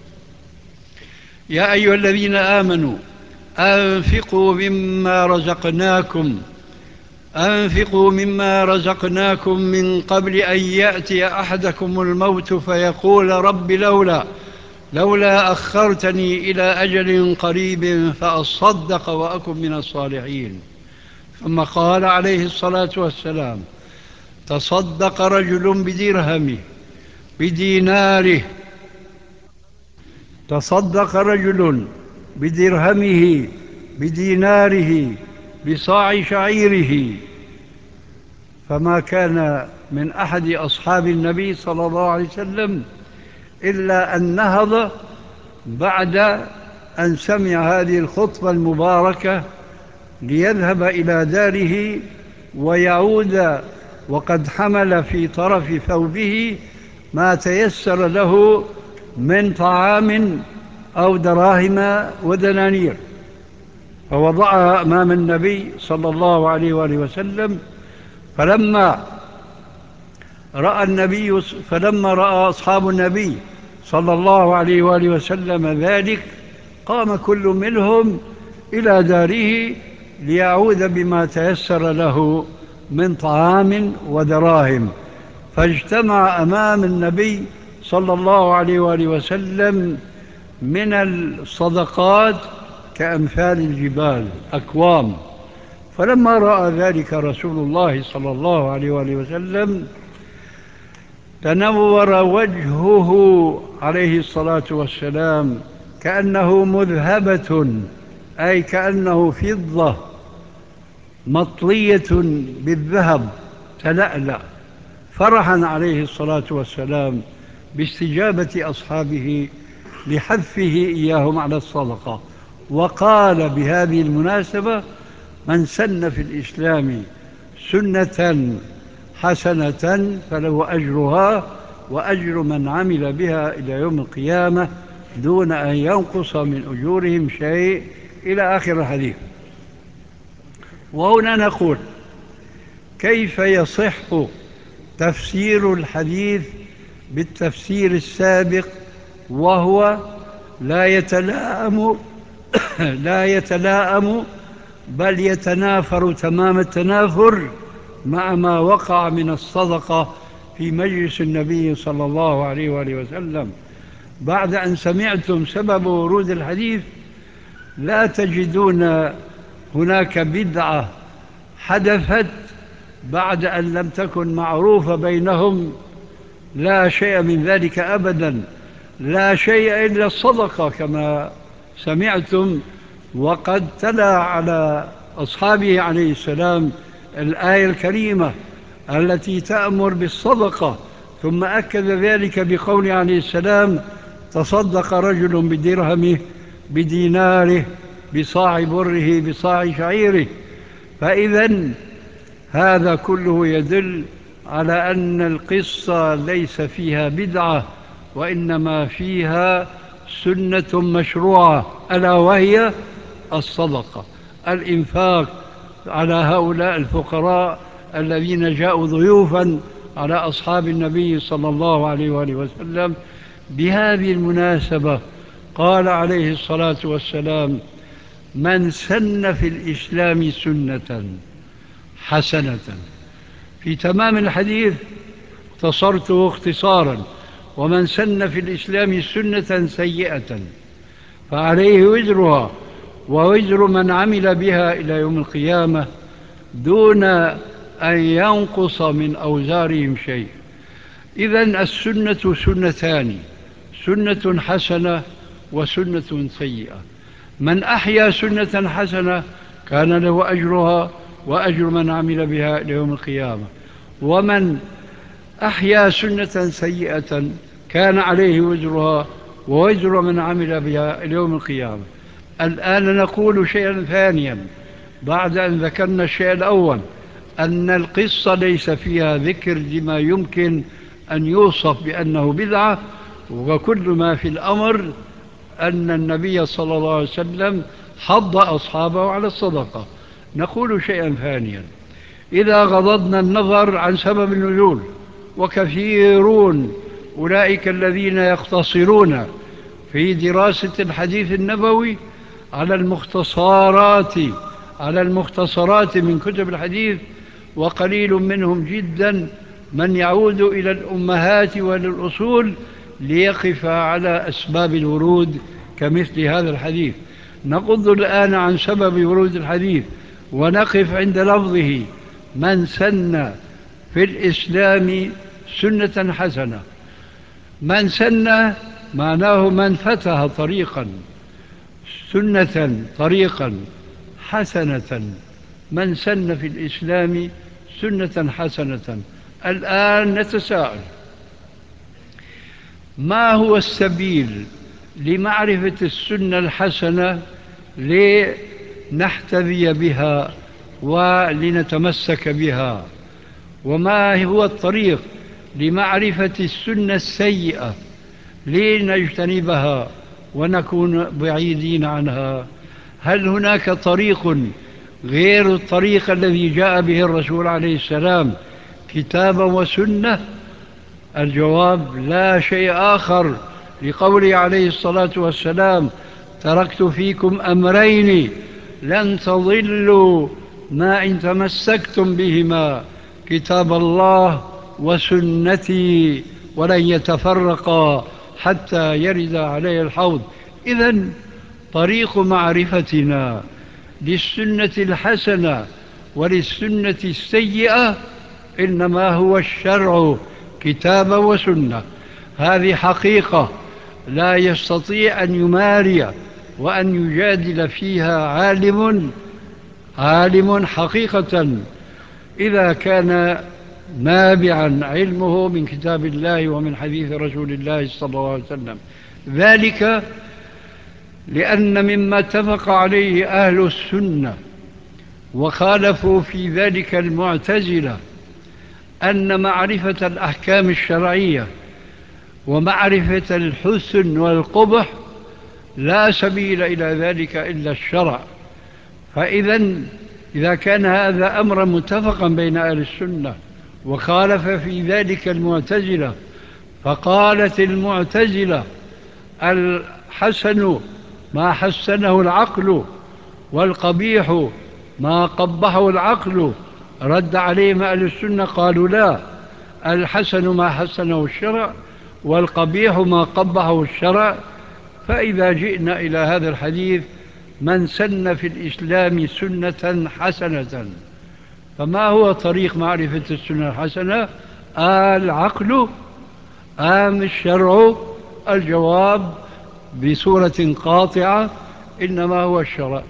يا أيها الذين آمنوا أنفقوا مما رزقناكم أنفقوا مما رزقناكم من قبل أن يأتي أحدكم الموت فيقول رب لولا لولا أخرتني إلى أجل قريب فأصدق وأكن من الصالحين. ثم قال عليه الصلاة والسلام: تصدق رجل بدرهمه بديناره تصدق رجل بدرهمه بديناره بصاع شعيره. فما كان من أحد أصحاب النبي صلى الله عليه وسلم إلا أن نهض بعد أن سمع هذه الخطبة المباركة ليذهب إلى داره ويعود وقد حمل في طرف ثوبه ما تيسر له من طعام أو دراهم ودنانير، فوضعها أمام النبي صلى الله عليه وآله وسلم. فلما رأى النبي فلما رأى أصحاب النبي صلى الله عليه وآله وسلم ذلك قام كل منهم إلى داره ليعود بما تيسر له من طعام ودراهم، فاجتمع أمام النبي صلى الله عليه وآله وسلم من الصدقات كأمثال الجبال أكوام. فلما رأى ذلك رسول الله صلى الله عليه وآله وسلم تنور وجهه عليه الصلاة والسلام كأنه مذهبة، أي كأنه فضة مطلية بالذهب تلألأ، فرحا عليه الصلاة والسلام باستجابة أصحابه لحثه إياهم على الصدقة. وقال بهذه المناسبة: من سن في الإسلام سنة حسنة فله أجرها وأجر من عمل بها إلى يوم القيامة دون أن ينقص من أجورهم شيء، إلى آخر الحديث. وهنا نقول: كيف يصح تفسير الحديث بالتفسير السابق وهو لا يتلائم لا يتلائم بل يتنافر تمام التنافر مع ما وقع من الصدقة في مجلس النبي صلى الله عليه وآله وسلم بعد أن سمعتم سبب ورود الحديث لا تجدون هناك بدعة حدثت بعد أن لم تكن معروفة بينهم، لا شيء من ذلك أبدا، لا شيء إلا الصدقة كما سمعتم. وقد تلا على أصحابه عليه السلام الآية الكريمة التي تأمر بالصدقة، ثم أكد ذلك بقوله عليه السلام: تصدق رجل بدرهمه بديناره بصاع بره بصاع شعيره. فإذا هذا كله يدل على أن القصة ليس فيها بدعة، وإنما فيها سنة مشروعة، ألا وهي الصدقة، الإنفاق على هؤلاء الفقراء الذين جاءوا ضيوفا على أصحاب النبي صلى الله عليه وآله وسلم. بهذه المناسبة قال عليه الصلاة والسلام: من سن في الإسلام سنة حسنة. في تمام الحديث اختصرته اختصارا: ومن سن في الإسلام سنة سيئة فعليه وزرها ووزر من عمل بها إلى يوم القيامة دون أن ينقص من أوزارهم شيء. إذن السنة سنتان: سنة حسنة وسنة سيئة. من أحيا سنة حسنة كان له أجرها وأجر من عمل بها إلى يوم القيامة، ومن أحيا سنة سيئة كان عليه وزرها ووزر من عمل بها إلى يوم القيامة. الآن نقول شيئا ثانيا بعد أن ذكرنا الشيء الأول، أن القصة ليس فيها ذكر لما يمكن أن يوصف بأنه بدعة، وكل ما في الأمر أن النبي صلى الله عليه وسلم حض أصحابه على الصدقة. نقول شيئا ثانيا: إذا غضضنا النظر عن سبب النزول، وكثيرون أولئك الذين يقتصرون في دراسة الحديث النبوي على المختصرات على المختصرات من كتب الحديث، وقليل منهم جدا من يعود إلى الأمهات وللأصول ليقف على أسباب الورود كمثل هذا الحديث. نغض الآن عن سبب ورود الحديث ونقف عند لفظه: من سن في الإسلام سنة حسنة. من سن معناه من فتح طريقا، سنة طريقا حسنة. من سن في الإسلام سنة حسنة. الآن نتساءل: ما هو السبيل لمعرفة السنة الحسنة لنحتذي بها ولنتمسك بها؟ وما هو الطريق لمعرفة السنة السيئة لنجتنبها ونكون بعيدين عنها؟ هل هناك طريق غير الطريق الذي جاء به الرسول عليه السلام كتابا وسنة؟ الجواب: لا شيء آخر، لقوله عليه الصلاة والسلام: تركت فيكم أمرين لن تضلوا ما إن تمسكتم بهما، كتاب الله وسنتي، ولن يتفرقا حتى يرد علي الحوض. إذن طريق معرفتنا للسنة الحسنة وللسنة السيئة إنما هو الشرع كتابا وسنة. هذه حقيقة لا يستطيع أن يماري وأن يجادل فيها عالم عالم حقيقة إذا كان نابعا علمه من كتاب الله ومن حديث رسول الله صلى الله عليه وسلم. ذلك لأن مما اتفق عليه أهل السنة وخالفوا في ذلك المعتزلة أن معرفة الأحكام الشرعية ومعرفة الحسن والقبح لا سبيل إلى ذلك إلا الشرع. فإذا إذا كان هذا أمرا متفقا بين أهل السنة وخالف في ذلك المعتزلة، فقالت المعتزلة: الحسن ما حسنه العقل والقبيح ما قبحه العقل. رد عليهم أهل السنة قالوا: لا، الحسن ما حسنه الشرع والقبيح ما قبحه الشرع. فإذا جئنا إلى هذا الحديث: من سن في الإسلام سنة حسنة، فما هو طريق معرفة السنة الحسنة؟ العقل أم الشرع؟ الجواب بصورة قاطعة: إنما هو الشرع.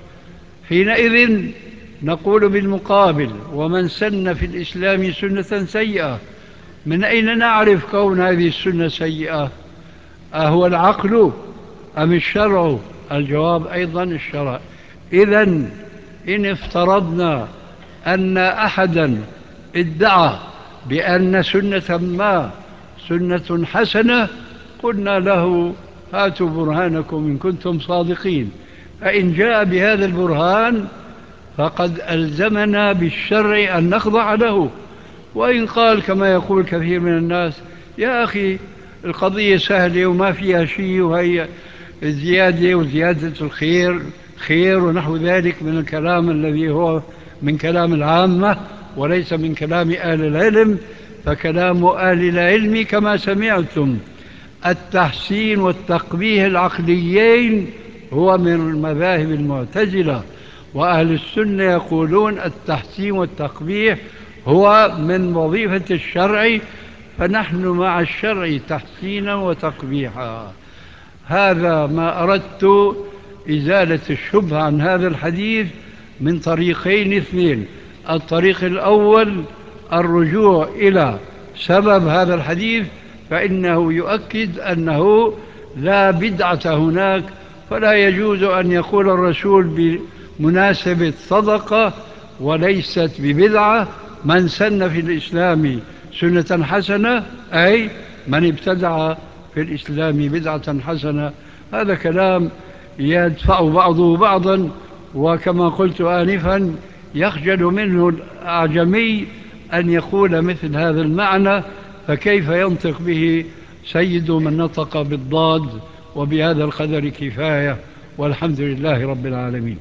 حينئذ نقول بالمقابل: ومن سن في الإسلام سنة سيئة، من أين نعرف كون هذه السنة سيئة؟ أهو العقل أم الشرع؟ الجواب أيضا الشرع. إذن إن افترضنا أن أحدا ادعى بأن سنة ما سنة حسنة، قلنا له: هاتوا برهانكم إن كنتم صادقين. فإن جاء بهذا البرهان فقد ألزمنا بالشرع أن نخضع له. وإن قال كما يقول كثير من الناس: يا أخي القضية سهلة وما فيها شيء، وهي الزيادة وزيادة الخير خير ونحو ذلك من الكلام الذي هو من كلام العامة وليس من كلام أهل العلم، فكلام أهل العلم كما سمعتم التحسين والتقبيح العقليين هو من المذاهب المعتزلة، وأهل السنة يقولون التحسين والتقبيح هو من وظيفة الشرع، فنحن مع الشرع تحسينا وتقبيحا. هذا ما أردت إزالة الشبهة عن هذا الحديث من طريقين اثنين: الطريق الأول الرجوع إلى سبب هذا الحديث، فإنه يؤكد أنه لا بدعة هناك، فلا يجوز أن يقول الرسول بمناسبة صدقة وليست ببدعة: من سن في الإسلام سنة حسنة، أي من ابتدع في الإسلام بدعة حسنة. هذا كلام يدفع بعضه بعضا، وكما قلت آنفا يخجل منه الأعجمي أن يقول مثل هذا المعنى، فكيف ينطق به سيد من نطق بالضاد؟ وبهذا القدر كفاية، والحمد لله رب العالمين.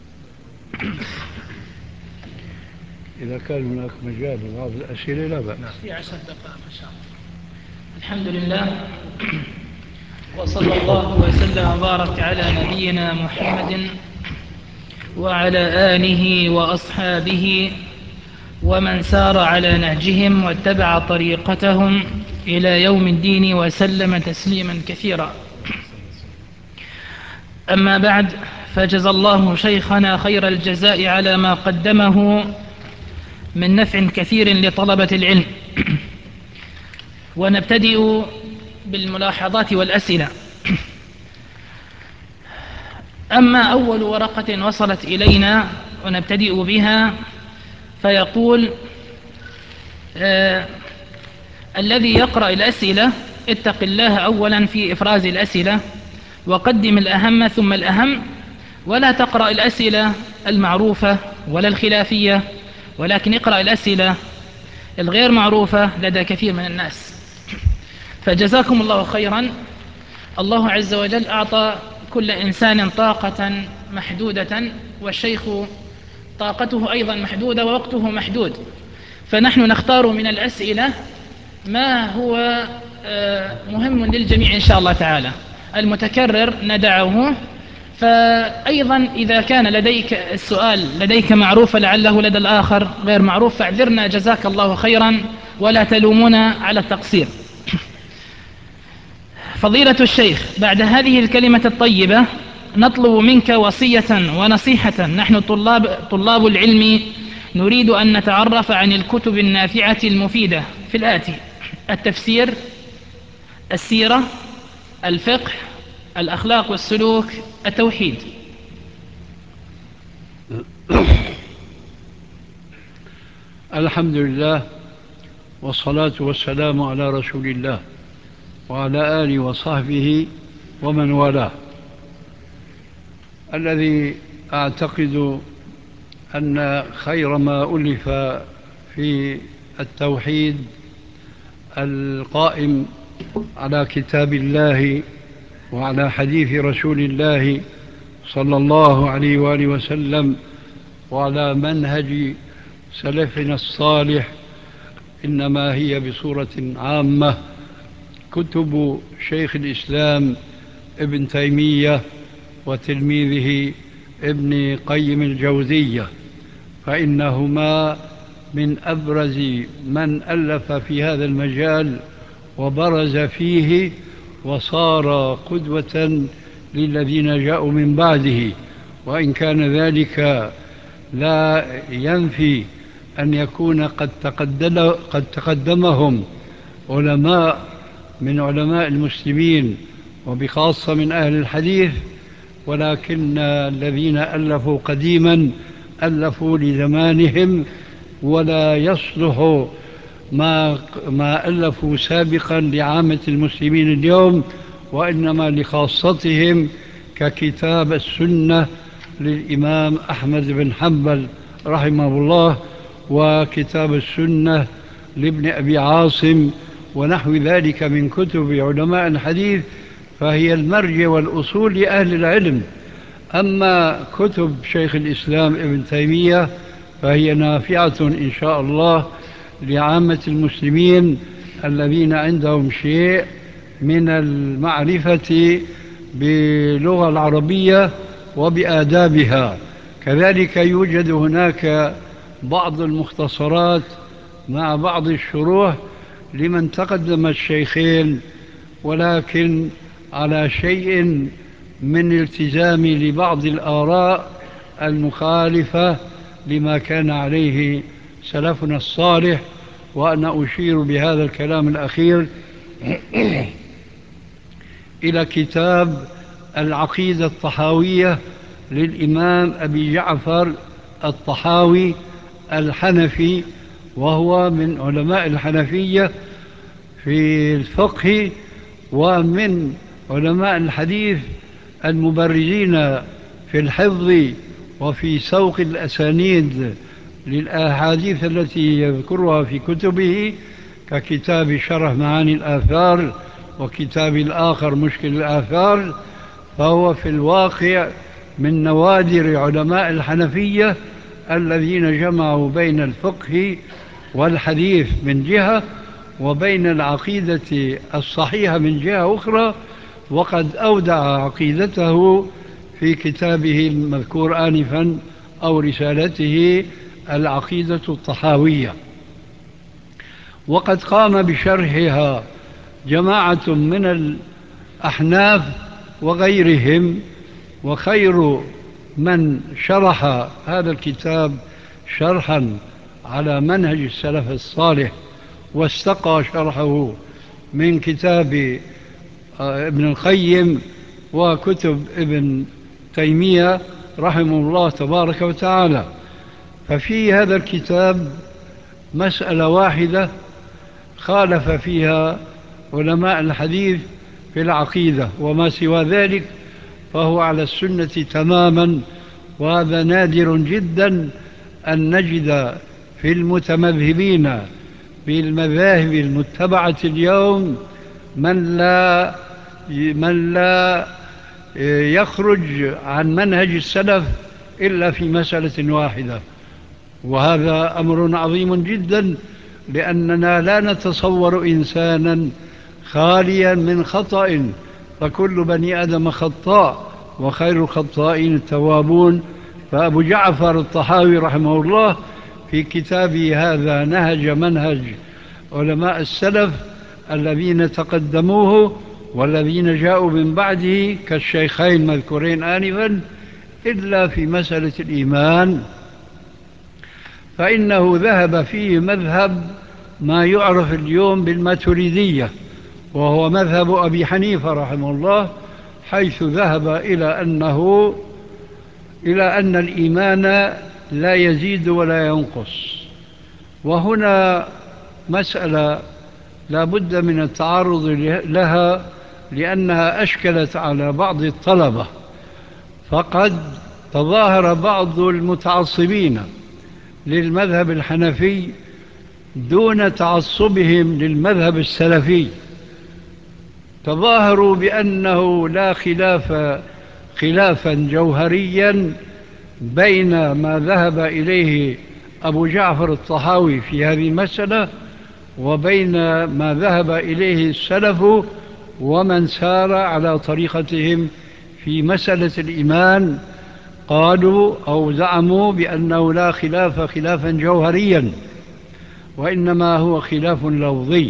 إذا كان هناك مجال لبعض الأسئلة لا بأس. في عشر دقائق إن شاء الله. الحمد لله، وصلى الله وسلم وبارك على نبينا محمد وعلى آله وأصحابه ومن سار على نهجهم واتبع طريقتهم إلى يوم الدين وسلم تسليما كثيرا. أما بعد، فجزى الله شيخنا خير الجزاء على ما قدمه من نفع كثير لطلبة العلم. ونبتدئ بالملاحظات والأسئلة. أما أول ورقة وصلت إلينا ونبتدئ بها، فيقول آه الذي يقرأ الأسئلة اتق الله أولا في إفراز الأسئلة، وقدم الأهم ثم الأهم، ولا تقرأ الأسئلة المعروفة ولا الخلافية، ولكن اقرأ الأسئلة الغير معروفة لدى كثير من الناس. فجزاكم الله خيرا. الله عز وجل أعطى كل إنسان طاقة محدودة، والشيخ طاقته أيضا محدودة ووقته محدود، فنحن نختار من الأسئلة ما هو مهم للجميع إن شاء الله تعالى. المتكرر ندعه، فأيضا إذا كان لديك السؤال لديك معروف لعله لدى الآخر غير معروف فاعذرنا جزاك الله خيرا، ولا تلومنا على التقصير. فضيلة الشيخ، بعد هذه الكلمة الطيبة نطلب منك وصية ونصيحة. نحن طلاب, طلاب العلم نريد أن نتعرف عن الكتب النافعة المفيدة في الآتي: التفسير، السيرة، الفقه، الأخلاق والسلوك، التوحيد. الحمد لله، والصلاة والسلام على رسول الله وعلى آله وصحبه ومن والاه. الذي أعتقد أن خير ما ألف في التوحيد القائم على كتاب الله وعلى حديث رسول الله صلى الله عليه وآله وسلم وعلى منهج سلفنا الصالح إنما هي بصورة عامة كتب شيخ الإسلام ابن تيمية وتلميذه ابن قيم الجوزية، فإنهما من أبرز من ألف في هذا المجال وبرز فيه وصار قدوة للذين جاءوا من بعده. وإن كان ذلك لا ينفي أن يكون قد تقدم قد تقدمهم علماء من علماء المسلمين وبخاصة من أهل الحديث، ولكن الذين ألفوا قديما ألفوا لزمانهم، ولا يصلح ما, ما ألفوا سابقا لعامة المسلمين اليوم، وإنما لخاصتهم، ككتاب السنة للإمام أحمد بن حنبل رحمه الله، وكتاب السنة لابن أبي عاصم، ونحو ذلك من كتب علماء الحديث، فهي المرجع والأصول لأهل العلم. أما كتب شيخ الإسلام ابن تيمية فهي نافعة إن شاء الله لعامة المسلمين الذين عندهم شيء من المعرفة باللغة العربية وبآدابها. كذلك يوجد هناك بعض المختصرات مع بعض الشروح لمن تقدم الشيخين، ولكن على شيء من التزام لبعض الآراء المخالفة لما كان عليه سلفنا الصالح. وأنا أشير بهذا الكلام الأخير إلى كتاب العقيدة الطحاوية للإمام أبي جعفر الطحاوي الحنفي، وهو من علماء الحنفية في الفقه ومن علماء الحديث المبرزين في الحفظ وفي سوق الأسانيد للأحاديث التي يذكرها في كتبه، ككتاب شرح معاني الآثار وكتاب الآخر مشكل الآثار. فهو في الواقع من نوادر علماء الحنفية الذين جمعوا بين الفقه والحديث من جهة وبين العقيدة الصحيحة من جهة أخرى، وقد أودع عقيدته في كتابه المذكور آنفا أو رسالته العقيدة الطحاوية. وقد قام بشرحها جماعة من الأحناف وغيرهم، وخير من شرح هذا الكتاب شرحا على منهج السلف الصالح واستقى شرحه من كتاب ابن القيم وكتب ابن تيمية رحمه الله تبارك وتعالى. ففي هذا الكتاب مسألة واحدة خالف فيها علماء الحديث في العقيدة، وما سوى ذلك فهو على السنة تماما. وهذا نادر جدا أن نجد في المتمذهبين بالمذاهب المتبعة اليوم من لا من لا يخرج عن منهج السلف إلا في مسألة واحدة، وهذا أمر عظيم جدا، لأننا لا نتصور إنسانا خاليا من خطأ، فكل بني آدم خطاء وخير الخطائين التوابون. فأبو جعفر الطحاوي رحمه الله في كتابه هذا نهج منهج علماء السلف الذين تقدموه والذين جاءوا من بعده كالشيخين مذكورين آنفا، إلا في مسألة الإيمان فإنه ذهب فيه مذهب ما يعرف اليوم بالماتريدية، وهو مذهب أبي حنيفة رحمه الله، حيث ذهب إلى أنه إلى أن الإيمان لا يزيد ولا ينقص. وهنا مسألة لا بد من التعرض لها، لأنها أشكلت على بعض الطلبة، فقد تظاهر بعض المتعصبين للمذهب الحنفي دون تعصبهم للمذهب السلفي، تظاهروا بأنه لا خلاف خلافا جوهريا بين ما ذهب إليه أبو جعفر الطحاوي في هذه المسألة وبين ما ذهب إليه السلف ومن سار على طريقتهم في مسألة الإيمان. قالوا أو زعموا بأنه لا خلاف خلافا جوهريا، وإنما هو خلاف لفظي.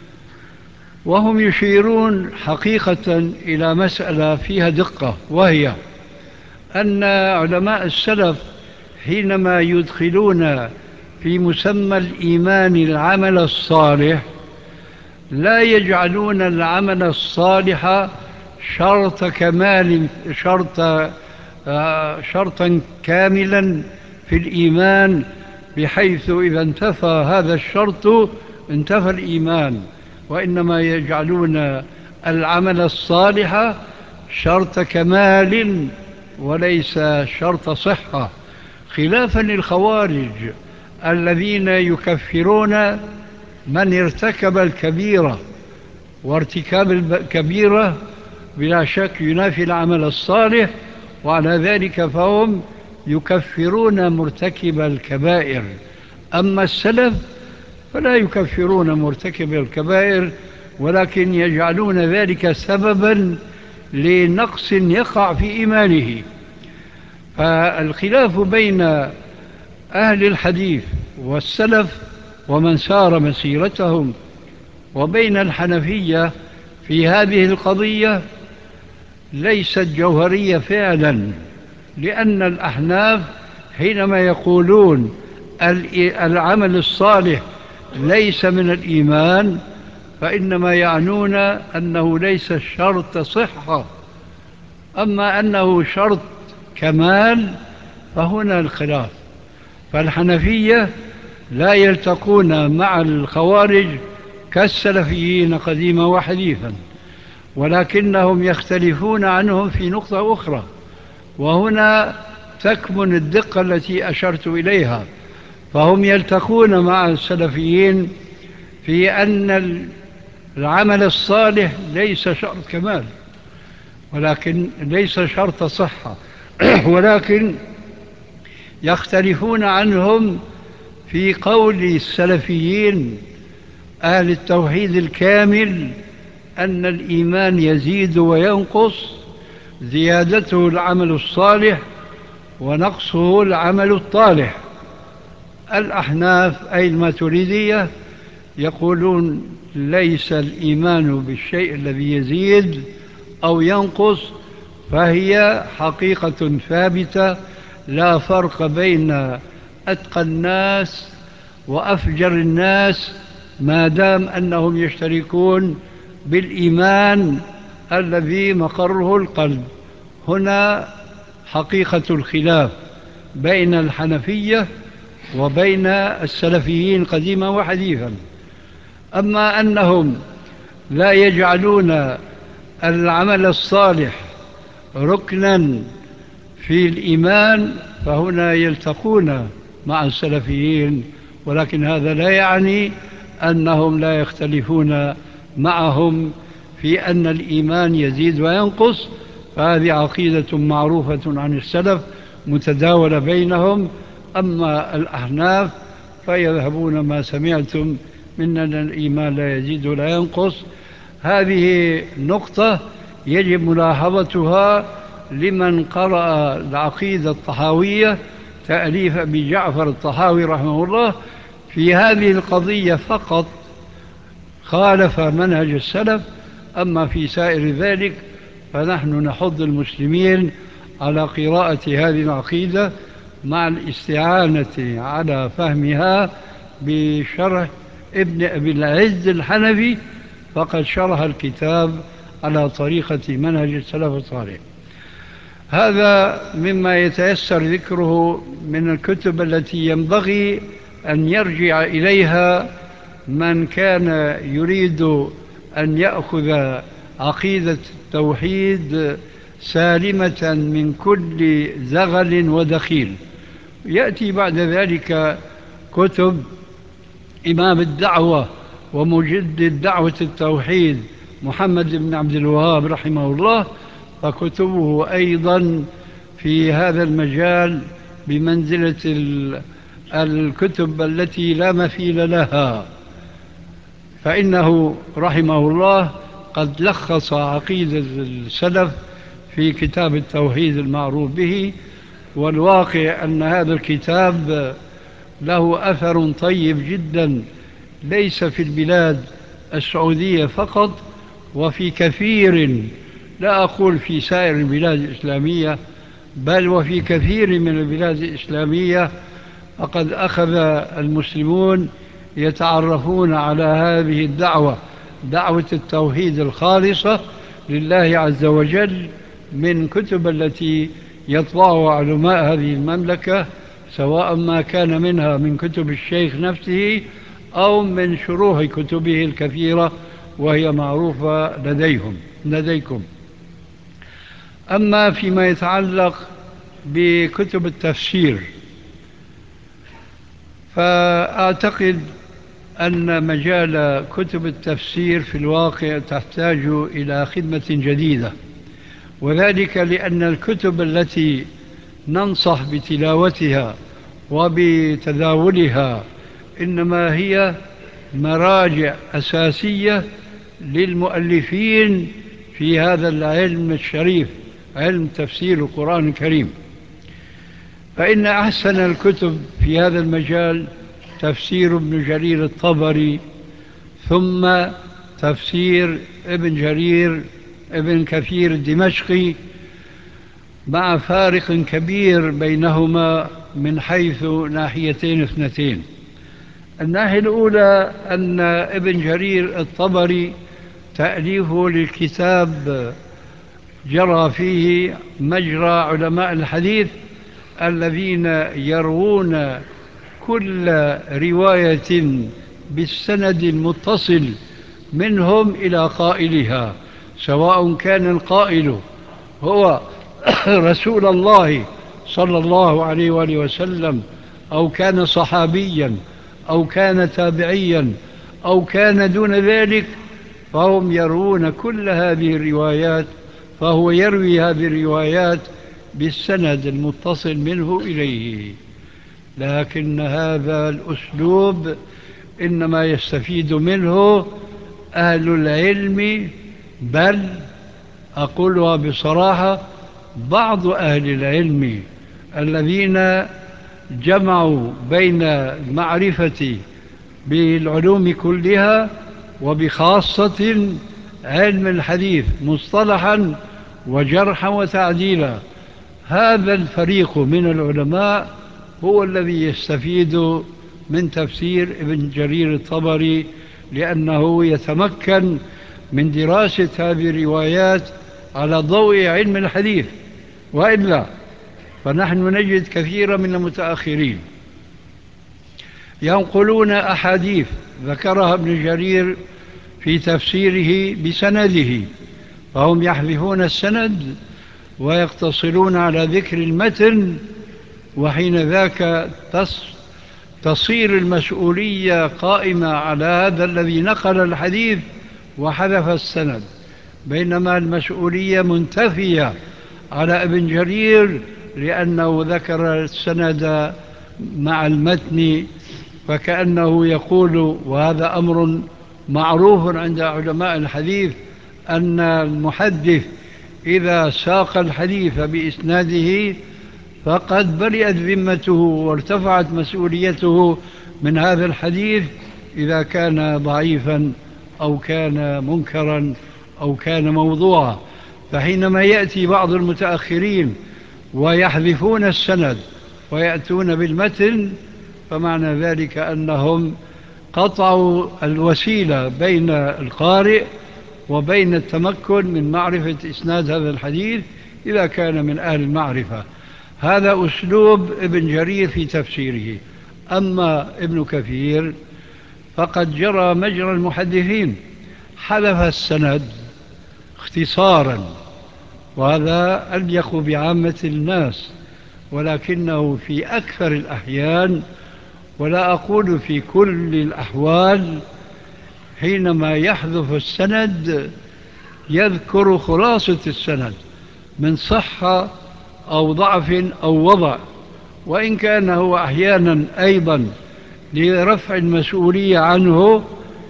وهم يشيرون حقيقة إلى مسألة فيها دقة، وهي أن علماء السلف حينما يدخلون في مسمى الإيمان العمل الصالح لا يجعلون العمل الصالح شرط كمال شرط آه شرطا كاملا في الإيمان، بحيث إذا انتفى هذا الشرط انتفى الإيمان، وإنما يجعلون العمل الصالح شرط كمال وليس شرط صحة، خلافا للخوارج الذين يكفرون من ارتكب الكبيرة، وارتكاب الكبيرة بلا شك ينافي العمل الصالح، وعلى ذلك فهم يكفرون مرتكب الكبائر. أما السلف فلا يكفرون مرتكب الكبائر، ولكن يجعلون ذلك سببا لنقص يقع في إيمانه. فالخلاف بين أهل الحديث والسلف ومن سار مسيرتهم وبين الحنفية في هذه القضية ليست جوهرية فعلا، لأن الأحناف حينما يقولون العمل الصالح ليس من الإيمان فإنما يعنون أنه ليس شرط صحة، أما أنه شرط كمال فهنا الخلاف. فالحنفية لا يلتقون مع الخوارج كالسلفيين قديما وحديثا، ولكنهم يختلفون عنهم في نقطة أخرى، وهنا تكمن الدقة التي أشرت إليها. فهم يلتقون مع السلفيين في أن العمل الصالح ليس شرط كمال، ولكن ليس شرط صحة ولكن يختلفون عنهم في قول السلفيين أهل التوحيد الكامل أن الإيمان يزيد وينقص، زيادته العمل الصالح ونقصه العمل الطالح. الأحناف أي الماتريدية يقولون ليس الإيمان بالشيء الذي يزيد أو ينقص، فهي حقيقة ثابتة، لا فرق بين أتقى الناس وأفجر الناس ما دام أنهم يشتركون بالإيمان الذي مقره القلب. هنا حقيقة الخلاف بين الحنفية وبين السلفيين قديما وحديثا. أما أنهم لا يجعلون العمل الصالح ركنا في الإيمان فهنا يلتقون مع السلفيين، ولكن هذا لا يعني أنهم لا يختلفون معهم في أن الإيمان يزيد وينقص، فهذه عقيدة معروفة عن السلف متداولة بينهم. أما الأحناف فيذهبون ما سمعتم من أن الإيمان لا يزيد ولا ينقص. هذه نقطة يجب ملاحظتها لمن قرأ العقيدة الطحاوية تأليف أبي جعفر الطحاوي رحمه الله. في هذه القضية فقط خالف منهج السلف، أما في سائر ذلك فنحن نحض المسلمين على قراءة هذه العقيدة مع الاستعانة على فهمها بشرح ابن أبي العز الحنفي، فقد شرح الكتاب على طريقة منهج السلف الصالح. هذا مما يتيسر ذكره من الكتب التي ينبغي أن يرجع إليها من كان يريد أن يأخذ عقيدة التوحيد سالمة من كل زغل ودخيل. يأتي بعد ذلك كتب إمام الدعوة ومجدد دعوة التوحيد محمد بن عبد الوهاب رحمه الله، فكتبه أيضا في هذا المجال بمنزلة الكتب التي لا مثيل لها. فإنه رحمه الله قد لخص عقيدة السلف في كتاب التوحيد المعروف به. والواقع أن هذا الكتاب له أثر طيب جدا، ليس في البلاد السعودية فقط، وفي كثير، لا أقول في سائر البلاد الإسلامية، بل وفي كثير من البلاد الإسلامية. فقد أخذ المسلمون يتعرفون على هذه الدعوة، دعوة التوحيد الخالصة لله عز وجل، من كتب التي يطبعها علماء هذه المملكة، سواء ما كان منها من كتب الشيخ نفسه أو من شروح كتبه الكثيرة وهي معروفة لديهم لديكم. أما فيما يتعلق بكتب التفسير، فأعتقد أن مجال كتب التفسير في الواقع تحتاج إلى خدمة جديدة، وذلك لأن الكتب التي ننصح بتلاوتها وبتداولها إنما هي مراجع أساسية للمؤلفين في هذا العلم الشريف، علم تفسير القرآن الكريم. فإن أحسن الكتب في هذا المجال تفسير ابن جرير الطبري، ثم تفسير ابن جرير ابن كثير الدمشقي، مع فارق كبير بينهما من حيث ناحيتين اثنتين. الناحية الأولى أن ابن جرير الطبري تأليفه للكتاب جرى فيه مجرى علماء الحديث الذين يروون كل رواية بالسند المتصل منهم إلى قائلها، سواء كان القائل هو رسول الله صلى الله عليه وآله وسلم، أو كان صحابيا، أو كان تابعيا، أو كان دون ذلك، فهم يروون كل هذه الروايات، فهو يروي هذه الروايات بالسند المتصل منه إليه. لكن هذا الأسلوب إنما يستفيد منه أهل العلم، بل أقولها بصراحة بعض أهل العلم الذين جمعوا بين المعرفة بالعلوم كلها وبخاصة علم الحديث مصطلحا وجرحا وتعديلا. هذا الفريق من العلماء هو الذي يستفيد من تفسير ابن جرير الطبري، لأنه يتمكن من دراسة هذه الروايات على ضوء علم الحديث. وإلا فنحن نجد كثيرا من المتأخرين ينقلون أحاديث ذكرها ابن جرير في تفسيره بسنده، فهم يحذفون السند ويقتصرون على ذكر المتن، وحين ذاك تصير المسؤولية قائمة على هذا الذي نقل الحديث وحذف السند، بينما المسؤولية منتفية على ابن جرير لأنه ذكر السند مع المتن. فكأنه يقول، وهذا أمر معروف عند علماء الحديث، أن المحدث إذا ساق الحديث بإسناده فقد برئت ذمته وارتفعت مسؤوليته من هذا الحديث، إذا كان ضعيفا أو كان منكرا أو كان موضوعا. فحينما يأتي بعض المتأخرين ويحذفون السند ويأتون بالمتن، فمعنى ذلك أنهم قطعوا الوسيلة بين القارئ وبين التمكن من معرفة إسناد هذا الحديث إذا كان من أهل المعرفة. هذا أسلوب ابن جرير في تفسيره. أما ابن كثير فقد جرى مجرى المحدثين، حذف السند اختصارا، وهذا أليق بعامة الناس، ولكنه في أكثر الأحيان، ولا أقول في كل الأحوال، حينما يحذف السند يذكر خلاصة السند من صحة أو ضعف أو وضع، وإن كان هو أحيانا أيضا لرفع المسؤولية عنه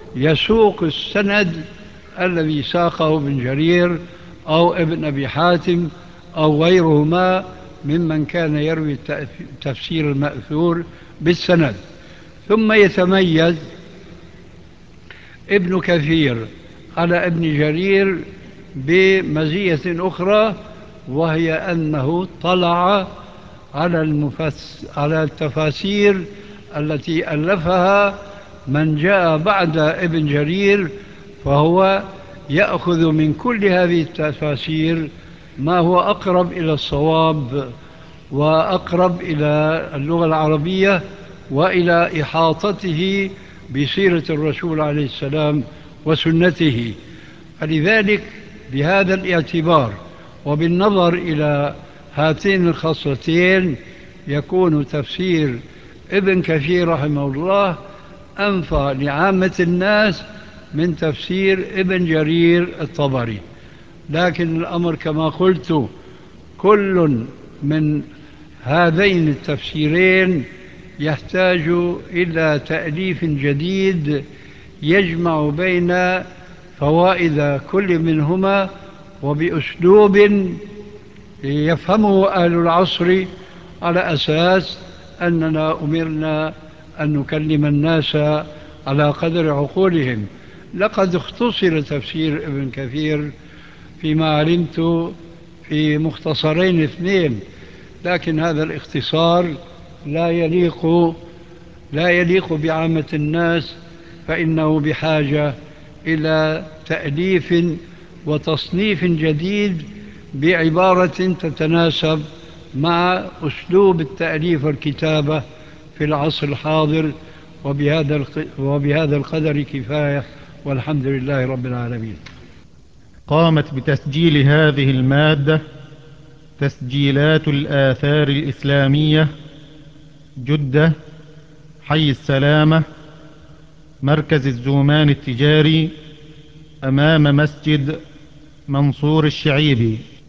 يسوق السند الذي ساقه ابن جرير أو ابن أبي حاتم أو غيرهما ممن كان يروي التفسير المأثور بالسند. ثم يتميز ابن كثير على ابن جرير بمزية أخرى، وهي أنه طلع على, المفس على التفاسير التي ألفها من جاء بعد ابن جرير، فهو يأخذ من كل هذه التفاسير ما هو أقرب إلى الصواب وأقرب إلى اللغة العربية وإلى إحاطته بسيرة الرسول عليه السلام وسنته. فلذلك بهذا الاعتبار وبالنظر إلى هاتين الخصلتين يكون تفسير ابن كثير رحمه الله أنفع لعامة الناس من تفسير ابن جرير الطبري. لكن الأمر كما قلت كل من هذين التفسيرين يحتاج إلى تأليف جديد يجمع بين فوائد كل منهما وبأسلوب يفهمه أهل العصر، على أساس أننا أمرنا أن نكلم الناس على قدر عقولهم. لقد اختصر تفسير ابن كثير فيما علمت في مختصرين اثنين، لكن هذا الاختصار لا يليق لا يليق بعامة الناس، فإنه بحاجة إلى تأليف وتصنيف جديد بعبارة تتناسب مع أسلوب التأليف والكتابة في العصر الحاضر. وبهذا وبهذا القدر كفاية، والحمد لله رب العالمين. قامت بتسجيل هذه المادة تسجيلات الآثار الإسلامية، جدة، حي السلامة، مركز الزومان التجاري، أمام مسجد منصور الشعيبي.